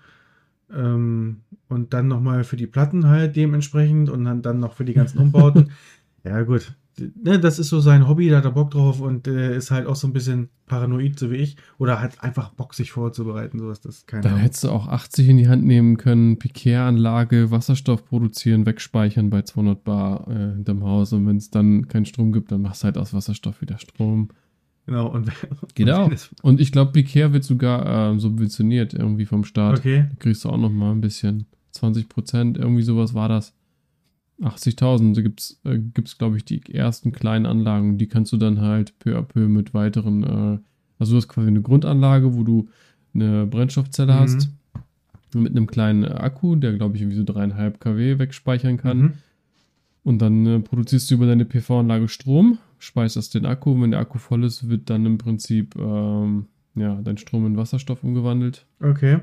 Ähm, und dann nochmal für die Platten halt dementsprechend und dann, dann noch für die ganzen Umbauten. Ja, gut. Ne, das ist so sein Hobby, da hat er Bock drauf und äh, ist halt auch so ein bisschen paranoid, so wie ich. Oder hat einfach Bock, sich vorzubereiten, sowas. Das keine Dann Ahnung. hättest du auch achtzig in die Hand nehmen können, Piquet-Anlage, Wasserstoff produzieren, wegspeichern bei zweihundert Bar äh, hinterm Haus. Und wenn es dann keinen Strom gibt, dann machst du halt aus Wasserstoff wieder Strom. Genau. Und, Geht auch. Und ich glaube, Piquet wird sogar äh, subventioniert irgendwie vom Staat. Okay. Da kriegst du auch noch mal ein bisschen. zwanzig Prozent, irgendwie sowas war das. achtzigtausend, da gibt es, äh, gibt's, glaube ich, die ersten kleinen Anlagen, die kannst du dann halt peu à peu mit weiteren, äh, also du hast quasi eine Grundanlage, wo du eine Brennstoffzelle mhm. hast, mit einem kleinen Akku, der, glaube ich, irgendwie so dreieinhalb Kilowatt wegspeichern kann. Mhm. Und dann äh, produzierst du über deine P V-Anlage Strom, speicherst den Akku, und wenn der Akku voll ist, wird dann im Prinzip ähm, ja, dein Strom in Wasserstoff umgewandelt. Okay.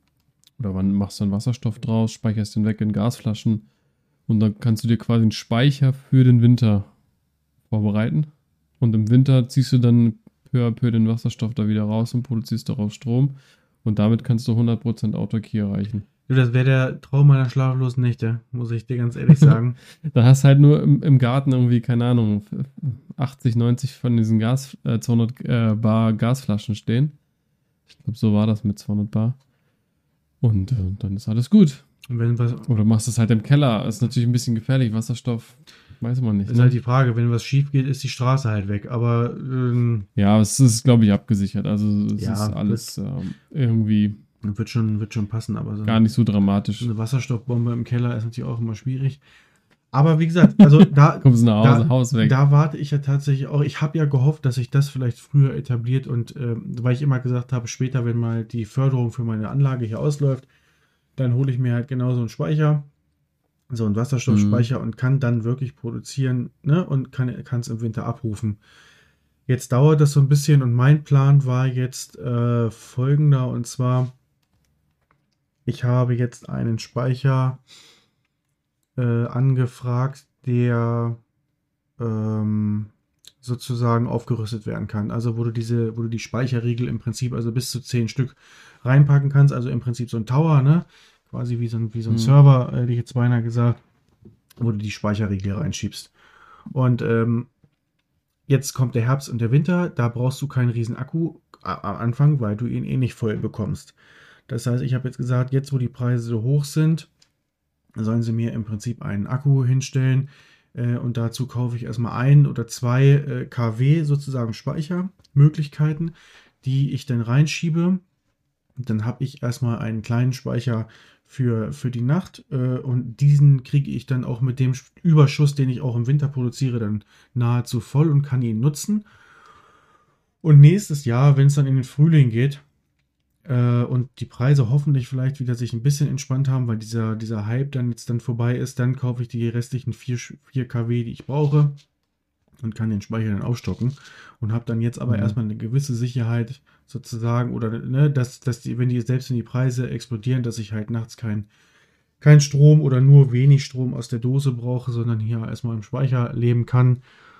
Oder wann machst du dann Wasserstoff draus, speicherst den weg in Gasflaschen. Und dann kannst du dir quasi einen Speicher für den Winter vorbereiten. Und im Winter ziehst du dann peu à peu den Wasserstoff da wieder raus und produzierst daraus Strom. Und damit kannst du hundert Prozent Autarkie erreichen. Das wäre der Traum meiner schlaflosen Nächte, muss ich dir ganz ehrlich sagen. Da hast halt nur im, im Garten irgendwie, keine Ahnung, achtzig, neunzig von diesen Gas, äh, zweihundert äh, Bar Gasflaschen stehen. Ich glaube, so war das mit zweihundert Bar. Und äh, dann ist alles gut. Und wenn was, Oder machst es halt im Keller. Ist natürlich ein bisschen gefährlich. Wasserstoff, weiß man nicht. Ist ne? halt die Frage, wenn was schief geht, ist die Straße halt weg. Aber ähm, ja, es ist, glaube ich, abgesichert. Also es ja, ist alles ähm, irgendwie wird schon, wird schon passen. Aber so gar nicht so dramatisch. Eine Wasserstoffbombe im Keller ist natürlich auch immer schwierig. Aber wie gesagt, also da, Kommst nach Hause, da, Haus weg. da warte ich ja tatsächlich auch. Ich habe ja gehofft, dass sich das vielleicht früher etabliert, und ähm, weil ich immer gesagt habe, später, wenn mal die Förderung für meine Anlage hier ausläuft, dann hole ich mir halt genau so einen Speicher, so einen Wasserstoffspeicher, mhm. und kann dann wirklich produzieren, ne, und kann es im Winter abrufen. Jetzt dauert das so ein bisschen, und mein Plan war jetzt äh, folgender, und zwar, ich habe jetzt einen Speicher äh, angefragt, der ähm, sozusagen aufgerüstet werden kann. Also wo du diese, wo du die Speicherriegel im Prinzip also bis zu zehn Stück reinpacken kannst. Also im Prinzip so ein Tower, ne? Quasi wie so ein, wie so ein mhm. Server, äh, hätte ich jetzt beinahe gesagt, wo du die Speicherriegel reinschiebst. Und ähm, jetzt kommt der Herbst und der Winter, da brauchst du keinen riesen Akku am Anfang, weil du ihn eh nicht voll bekommst. Das heißt, ich habe jetzt gesagt, jetzt wo die Preise so hoch sind, sollen sie mir im Prinzip einen Akku hinstellen äh, und dazu kaufe ich erstmal ein oder zwei äh, Kilowatt sozusagen Speichermöglichkeiten, die ich dann reinschiebe. Und dann habe ich erstmal einen kleinen Speicher für, für die Nacht äh, und diesen kriege ich dann auch mit dem Überschuss, den ich auch im Winter produziere, dann nahezu voll und kann ihn nutzen. Und nächstes Jahr, wenn es dann in den Frühling geht, und die Preise hoffentlich vielleicht wieder sich ein bisschen entspannt haben, weil dieser, dieser Hype dann jetzt dann vorbei ist, dann kaufe ich die restlichen vier Kilowatt, die ich brauche und kann den Speicher dann aufstocken und habe dann jetzt aber mhm. erstmal eine gewisse Sicherheit sozusagen oder ne, dass, dass die, wenn die selbst wenn die Preise explodieren, dass ich halt nachts kein, kein Strom oder nur wenig Strom aus der Dose brauche, sondern hier erstmal im Speicher leben kann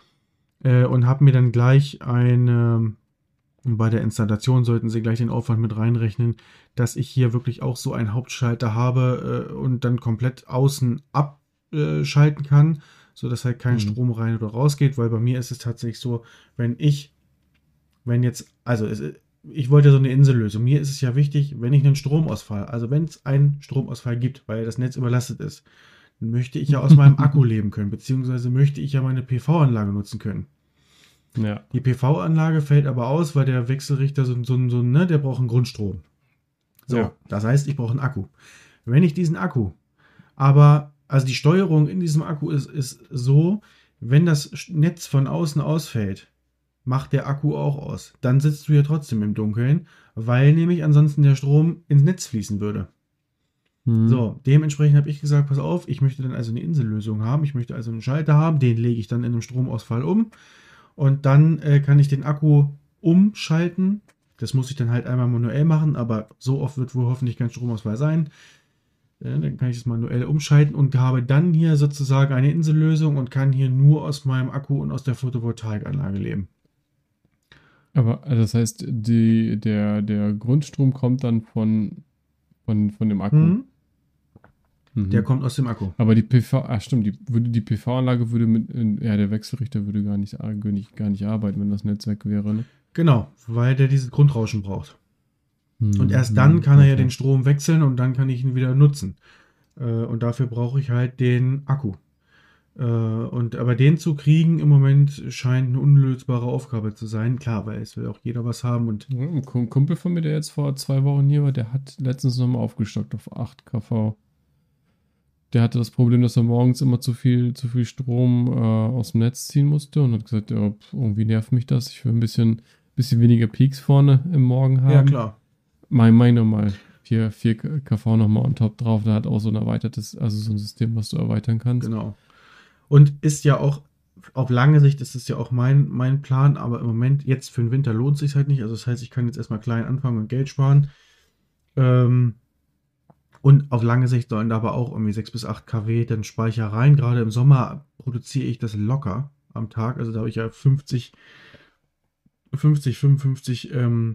äh, und habe mir dann gleich eine Und bei der Installation sollten Sie gleich den Aufwand mit reinrechnen, dass ich hier wirklich auch so einen Hauptschalter habe äh, und dann komplett außen abschalten kann, sodass halt kein mhm. Strom rein oder raus geht, weil bei mir ist es tatsächlich so, wenn ich, wenn jetzt, also es, ich wollte so eine Insellösung, mir ist es ja wichtig, wenn ich einen Stromausfall, also wenn es einen Stromausfall gibt, weil das Netz überlastet ist, dann möchte ich ja aus meinem Akku leben können, beziehungsweise möchte ich ja meine P V-Anlage nutzen können. Ja. Die P V-Anlage fällt aber aus, weil der Wechselrichter so, so, so ne, der braucht einen Grundstrom. So, ja. Das heißt, ich brauche einen Akku. Wenn ich diesen Akku, aber, also die Steuerung in diesem Akku ist, ist so, wenn das Netz von außen ausfällt, macht der Akku auch aus. Dann sitzt du ja trotzdem im Dunkeln, weil nämlich ansonsten der Strom ins Netz fließen würde. Mhm. So, dementsprechend habe ich gesagt, pass auf, ich möchte dann also eine Insellösung haben. Ich möchte also einen Schalter haben, den lege ich dann in einem Stromausfall um. Und dann äh, kann ich den Akku umschalten. Das muss ich dann halt einmal manuell machen, aber so oft wird wohl hoffentlich kein Stromausfall sein. Äh, dann kann ich es manuell umschalten und habe dann hier sozusagen eine Insellösung und kann hier nur aus meinem Akku und aus der Photovoltaikanlage leben. Aber also das heißt, die, der, der Grundstrom kommt dann von, von, von dem Akku? Mhm. Mhm. Der kommt aus dem Akku. Aber die P V, ach stimmt, die, würde, die P V-Anlage würde mit, ja, der Wechselrichter würde gar nicht, gar nicht, gar nicht arbeiten, wenn das Netz weg wäre, ne? Genau, weil der dieses Grundrauschen braucht. Mhm. Und erst dann kann er okay. ja den Strom wechseln und dann kann ich ihn wieder nutzen. Äh, und dafür brauche ich halt den Akku. Äh, und aber den zu kriegen im Moment scheint eine unlösbare Aufgabe zu sein. Klar, weil es will auch jeder was haben. Und ja, ein Kumpel von mir, der jetzt vor zwei Wochen hier war, der hat letztens nochmal aufgestockt auf acht Kilowatt. Der hatte das Problem, dass er morgens immer zu viel, zu viel Strom äh, aus dem Netz ziehen musste und hat gesagt, ja, irgendwie nervt mich das. Ich will ein bisschen, bisschen weniger Peaks vorne im Morgen haben. Ja, klar. Mein, mein nochmal vier Kilowatt nochmal on top drauf. Da hat auch so ein erweitertes, also so ein System, was du erweitern kannst. Genau. Und ist ja auch, auf lange Sicht ist es ja auch mein, mein Plan, aber im Moment, jetzt für den Winter lohnt es sich halt nicht. Also das heißt, ich kann jetzt erstmal klein anfangen und Geld sparen. Ähm, Und auf lange Sicht sollen da aber auch irgendwie sechs bis acht Kilowatt dann Speicher rein. Gerade im Sommer produziere ich das locker am Tag. Also da habe ich ja fünfzig, fünfzig, fünfundfünfzig ähm,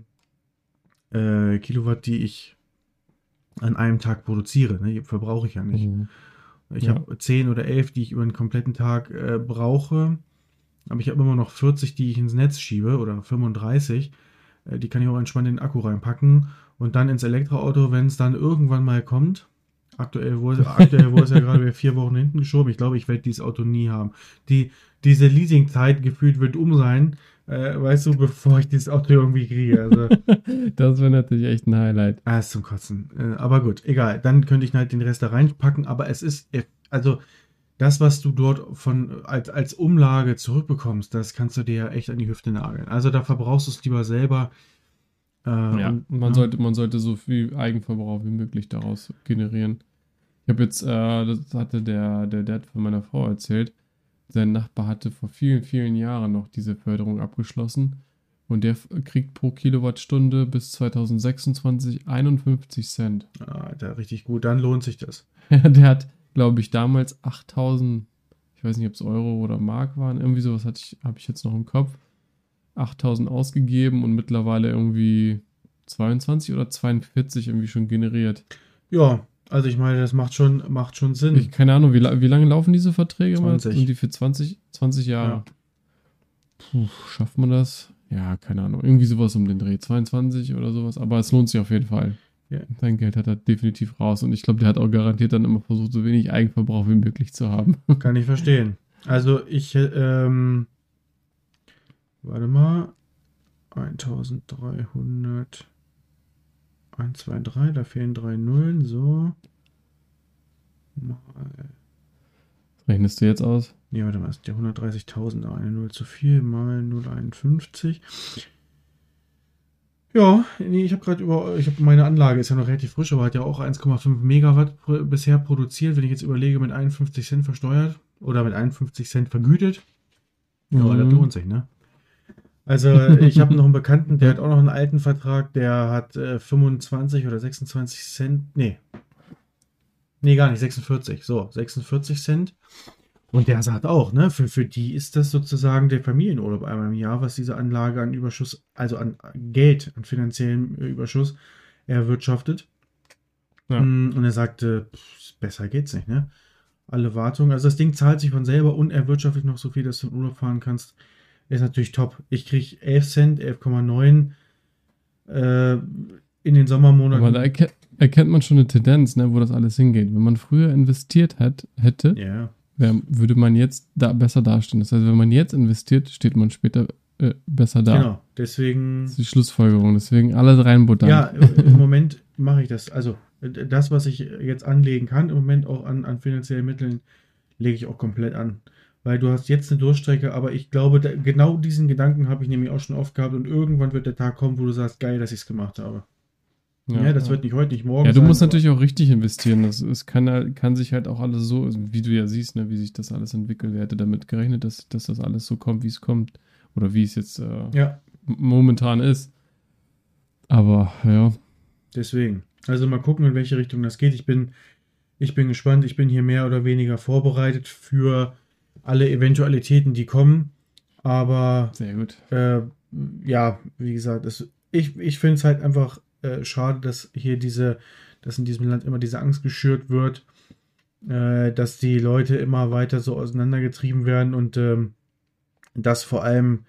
äh, Kilowatt, die ich an einem Tag produziere. Ne? Die verbrauche ich ja nicht. Mhm. Ich ja. habe zehn oder elf, die ich über einen kompletten Tag äh, brauche. Aber ich habe immer noch vierzig, die ich ins Netz schiebe oder fünfunddreißig. Äh, die kann ich auch entspannt in den Akku reinpacken. Und dann ins Elektroauto, wenn es dann irgendwann mal kommt. Aktuell wurde aktuell wurde es ja gerade vier Wochen hinten geschoben. Ich glaube, ich werde dieses Auto nie haben. Die, diese Leasingzeit gefühlt wird um sein, äh, weißt du, bevor ich dieses Auto irgendwie kriege. Also, das wäre natürlich echt ein Highlight. Ah, ist zum Kotzen. Äh, aber gut, egal. Dann könnte ich halt den Rest da reinpacken. Aber es ist, also das, was du dort von als, als Umlage zurückbekommst, das kannst du dir ja echt an die Hüfte nageln. Also da verbrauchst du es lieber selber. Ja, und man, ja. Sollte, man sollte so viel Eigenverbrauch wie möglich daraus generieren. Ich habe jetzt, äh, das hatte der, der Dad von meiner Frau erzählt, sein Nachbar hatte vor vielen, vielen Jahren noch diese Förderung abgeschlossen und der kriegt pro Kilowattstunde bis zwanzig sechsundzwanzig einundfünfzig Cent. Ah, da richtig gut, dann lohnt sich das. Der hat, glaube ich, damals achttausend ich weiß nicht, ob es Euro oder Mark waren, irgendwie sowas hatte ich, habe ich jetzt noch im Kopf, achttausend ausgegeben und mittlerweile irgendwie zweiundzwanzig oder zweiundvierzig irgendwie schon generiert. Ja, also ich meine, das macht schon, macht schon Sinn. Ich, keine Ahnung, wie, la- wie lange laufen diese Verträge mal? zwanzig. Sind die für zwanzig, zwanzig Jahre? Ja. Puh, schafft man das? Ja, keine Ahnung. Irgendwie sowas um den Dreh. zweiundzwanzig oder sowas. Aber es lohnt sich auf jeden Fall. Ja. Sein Geld hat er definitiv raus. Und ich glaube, der hat auch garantiert dann immer versucht, so wenig Eigenverbrauch wie möglich zu haben. Kann ich verstehen. Also ich, ähm, warte mal, eintausenddreihundert, eins, zwei, drei, da fehlen drei Nullen, so. Mal, Rechnest du jetzt aus? nee, warte mal, ist der hundertdreißigtausend, eine Null zu viel, mal null Komma einundfünfzig. Ja, nee, ich habe gerade über, ich habe meine Anlage ist ja noch relativ frisch, aber hat ja auch eins Komma fünf Megawatt pro, bisher produziert, wenn ich jetzt überlege, mit einundfünfzig Cent versteuert oder mit einundfünfzig Cent vergütet. Ja, Mhm. das lohnt sich, ne? Also ich habe noch einen Bekannten, der hat auch noch einen alten Vertrag, der hat äh, fünfundzwanzig oder sechsundzwanzig Cent, nee, nee, gar nicht, sechsundvierzig, so, sechsundvierzig Cent. Und der sagt auch, ne, für, für die ist das sozusagen der Familienurlaub einmal im Jahr, was diese Anlage an Überschuss, also an Geld, an finanziellem Überschuss erwirtschaftet. Ja. Und er sagte, pff, besser geht's nicht, ne? Alle Wartungen, also das Ding zahlt sich von selber und erwirtschaftet noch so viel, dass du in Urlaub fahren kannst. Ist natürlich top. Ich kriege elf Cent, elf Komma neun äh, in den Sommermonaten. Aber da erkennt, erkennt man schon eine Tendenz, ne, wo das alles hingeht. Wenn man früher investiert hat, hätte, Ja, wär, würde man jetzt da besser dastehen. Das heißt, wenn man jetzt investiert, steht man später äh, besser da. genau. Deswegen, Das ist die Schlussfolgerung. Deswegen alles reinbuttern. ja, im Moment mache ich das. Also das, was ich jetzt anlegen kann, im Moment auch an, an finanziellen Mitteln, lege ich auch komplett an. Weil du hast jetzt eine Durchstrecke, aber ich glaube, da, genau diesen Gedanken habe ich nämlich auch schon oft gehabt und irgendwann wird der Tag kommen, wo du sagst, geil, dass ich es gemacht habe. Ja, das wird nicht heute, nicht morgen Ja, du sein, musst aber- natürlich auch richtig investieren. Das, es kann, halt- kann sich halt auch alles so, also wie du ja siehst, ne, wie sich das alles entwickelt. Wer hätte damit gerechnet, dass, dass das alles so kommt, wie es kommt? Oder wie es jetzt äh, Ja, m- momentan ist. Aber ja, deswegen. Also mal gucken, in welche Richtung das geht. Ich bin, ich bin gespannt. Ich bin hier mehr oder weniger vorbereitet für alle Eventualitäten, die kommen. Aber sehr gut. äh, ja, wie gesagt, es, ich, ich finde es halt einfach äh, schade, dass hier diese, dass in diesem Land immer diese Angst geschürt wird, äh, dass die Leute immer weiter so auseinandergetrieben werden und ähm, dass vor allem,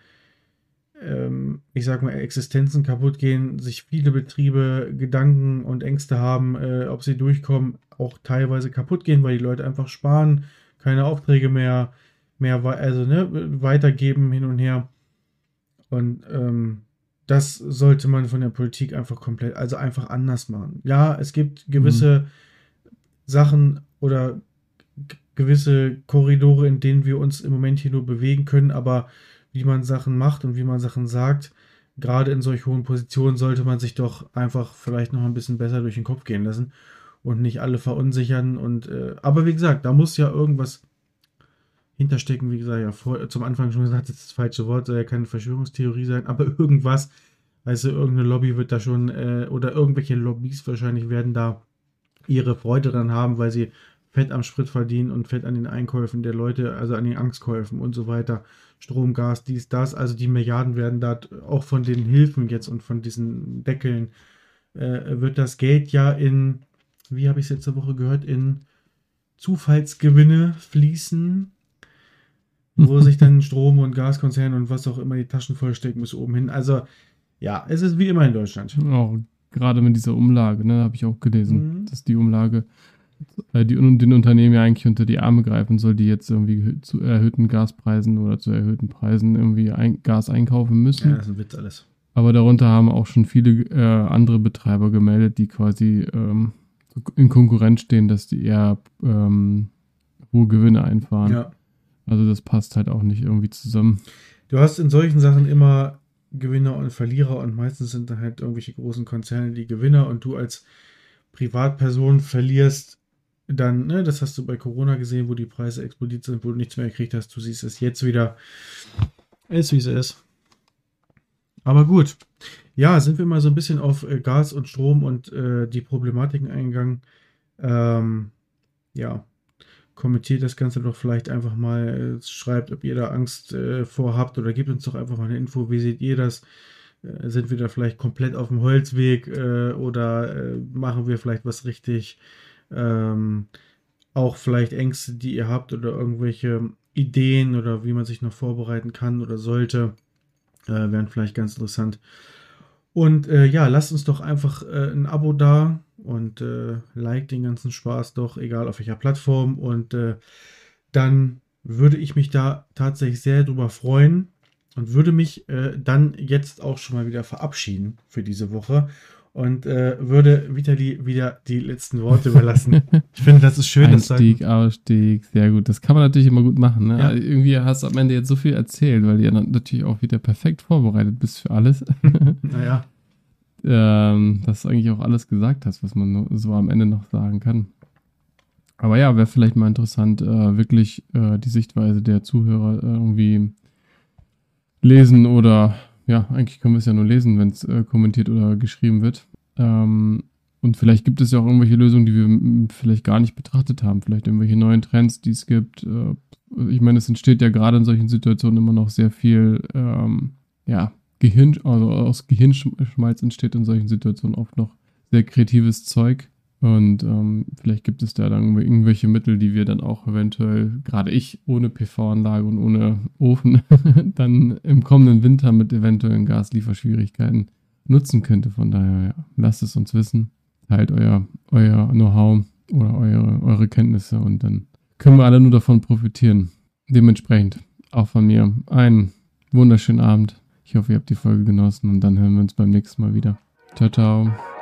ähm, ich sag mal, Existenzen kaputt gehen, sich viele Betriebe Gedanken und Ängste haben, äh, ob sie durchkommen, auch teilweise kaputt gehen, weil die Leute einfach sparen, keine Aufträge mehr, mehr wei- also, ne, weitergeben hin und her. Und ähm, das sollte man von der Politik einfach komplett, also einfach anders machen. Ja, es gibt gewisse Sachen oder g- gewisse Korridore, in denen wir uns im Moment hier nur bewegen können, aber wie man Sachen macht und wie man Sachen sagt, gerade in solch hohen Positionen sollte man sich doch einfach vielleicht noch ein bisschen besser durch den Kopf gehen lassen und nicht alle verunsichern und äh, aber wie gesagt, da muss ja irgendwas hinterstecken, wie gesagt, ja, vor, zum Anfang schon gesagt, das ist das falsche Wort, soll ja keine Verschwörungstheorie sein, aber irgendwas, also irgendeine Lobby wird da schon, äh, oder irgendwelche Lobbys wahrscheinlich werden da ihre Freude dran haben, weil sie Fett am Sprit verdienen und Fett an den Einkäufen der Leute, also an den Angstkäufen und so weiter. Strom, Gas, dies, das. Also die Milliarden werden da auch von den Hilfen jetzt und von diesen Deckeln, äh, wird das Geld ja in, wie habe ich es letzte Woche gehört, in Zufallsgewinne fließen, wo sich dann Strom- und Gaskonzerne und was auch immer die Taschen vollstecken bis oben hin. Also ja, es ist wie immer in Deutschland. Auch gerade mit dieser Umlage, ne, habe ich auch gelesen, Mhm. dass die Umlage äh, die, den Unternehmen ja eigentlich unter die Arme greifen soll, die jetzt irgendwie zu erhöhten Gaspreisen oder zu erhöhten Preisen irgendwie ein, Gas einkaufen müssen. Ja, das ist ein Witz alles. Aber darunter haben auch schon viele äh, andere Betreiber gemeldet, die quasi ähm, in Konkurrenz stehen, dass die eher ähm, hohe Gewinne einfahren. Ja. Also das passt halt auch nicht irgendwie zusammen. Du hast in solchen Sachen immer Gewinner und Verlierer und meistens sind dann halt irgendwelche großen Konzerne die Gewinner und du als Privatperson verlierst dann, ne, das hast du bei Corona gesehen, wo die Preise explodiert sind, wo du nichts mehr gekriegt hast. Du siehst es jetzt wieder. Ist wie es ist. Aber gut. Ja, sind wir mal so ein bisschen auf äh, Gas und Strom und äh, die Problematiken eingegangen. Ähm, ja. kommentiert das Ganze doch vielleicht einfach mal, äh, schreibt, ob ihr da Angst äh, vor habt oder gebt uns doch einfach mal eine Info, wie seht ihr das? Äh, sind wir da vielleicht komplett auf dem Holzweg äh, oder äh, machen wir vielleicht was richtig? Ähm, auch vielleicht Ängste, die ihr habt oder irgendwelche Ideen oder wie man sich noch vorbereiten kann oder sollte, äh, wären vielleicht ganz interessant. Und äh, ja, lasst uns doch einfach äh, ein Abo da und äh, like den ganzen Spaß doch, egal auf welcher Plattform. Und äh, dann würde ich mich da tatsächlich sehr drüber freuen und würde mich äh, dann jetzt auch schon mal wieder verabschieden für diese Woche und äh, würde Vitali wieder die letzten Worte überlassen. Ich finde, das ist schön. Einstieg, das Ausstieg, sehr gut. Das kann man natürlich immer gut machen. Ne? Ja. Irgendwie hast du am Ende jetzt so viel erzählt, weil du ja dann natürlich auch wieder perfekt vorbereitet bist für alles. Naja. ähm, dass du eigentlich auch alles gesagt hast, was man so am Ende noch sagen kann. Aber ja, wäre vielleicht mal interessant, äh, wirklich äh, die Sichtweise der Zuhörer irgendwie lesen oder, ja, eigentlich können wir es ja nur lesen, wenn es äh, kommentiert oder geschrieben wird. Ähm, und vielleicht gibt es ja auch irgendwelche Lösungen, die wir m- vielleicht gar nicht betrachtet haben. Vielleicht irgendwelche neuen Trends, die es gibt. Äh, ich meine, es entsteht ja gerade in solchen Situationen immer noch sehr viel, ähm, ja, Gehirn, also aus Gehirnschmalz entsteht in solchen Situationen oft noch sehr kreatives Zeug. Und ähm, vielleicht gibt es da dann irgendwelche Mittel, die wir dann auch eventuell, gerade ich, ohne P V-Anlage und ohne Ofen, dann im kommenden Winter mit eventuellen Gaslieferschwierigkeiten nutzen könnte. Von daher, ja, lasst es uns wissen. Teilt euer, euer Know-how oder eure, eure Kenntnisse und dann können wir alle nur davon profitieren. Dementsprechend auch von mir einen wunderschönen Abend. Ich hoffe, ihr habt die Folge genossen und dann hören wir uns beim nächsten Mal wieder. Ciao, ciao.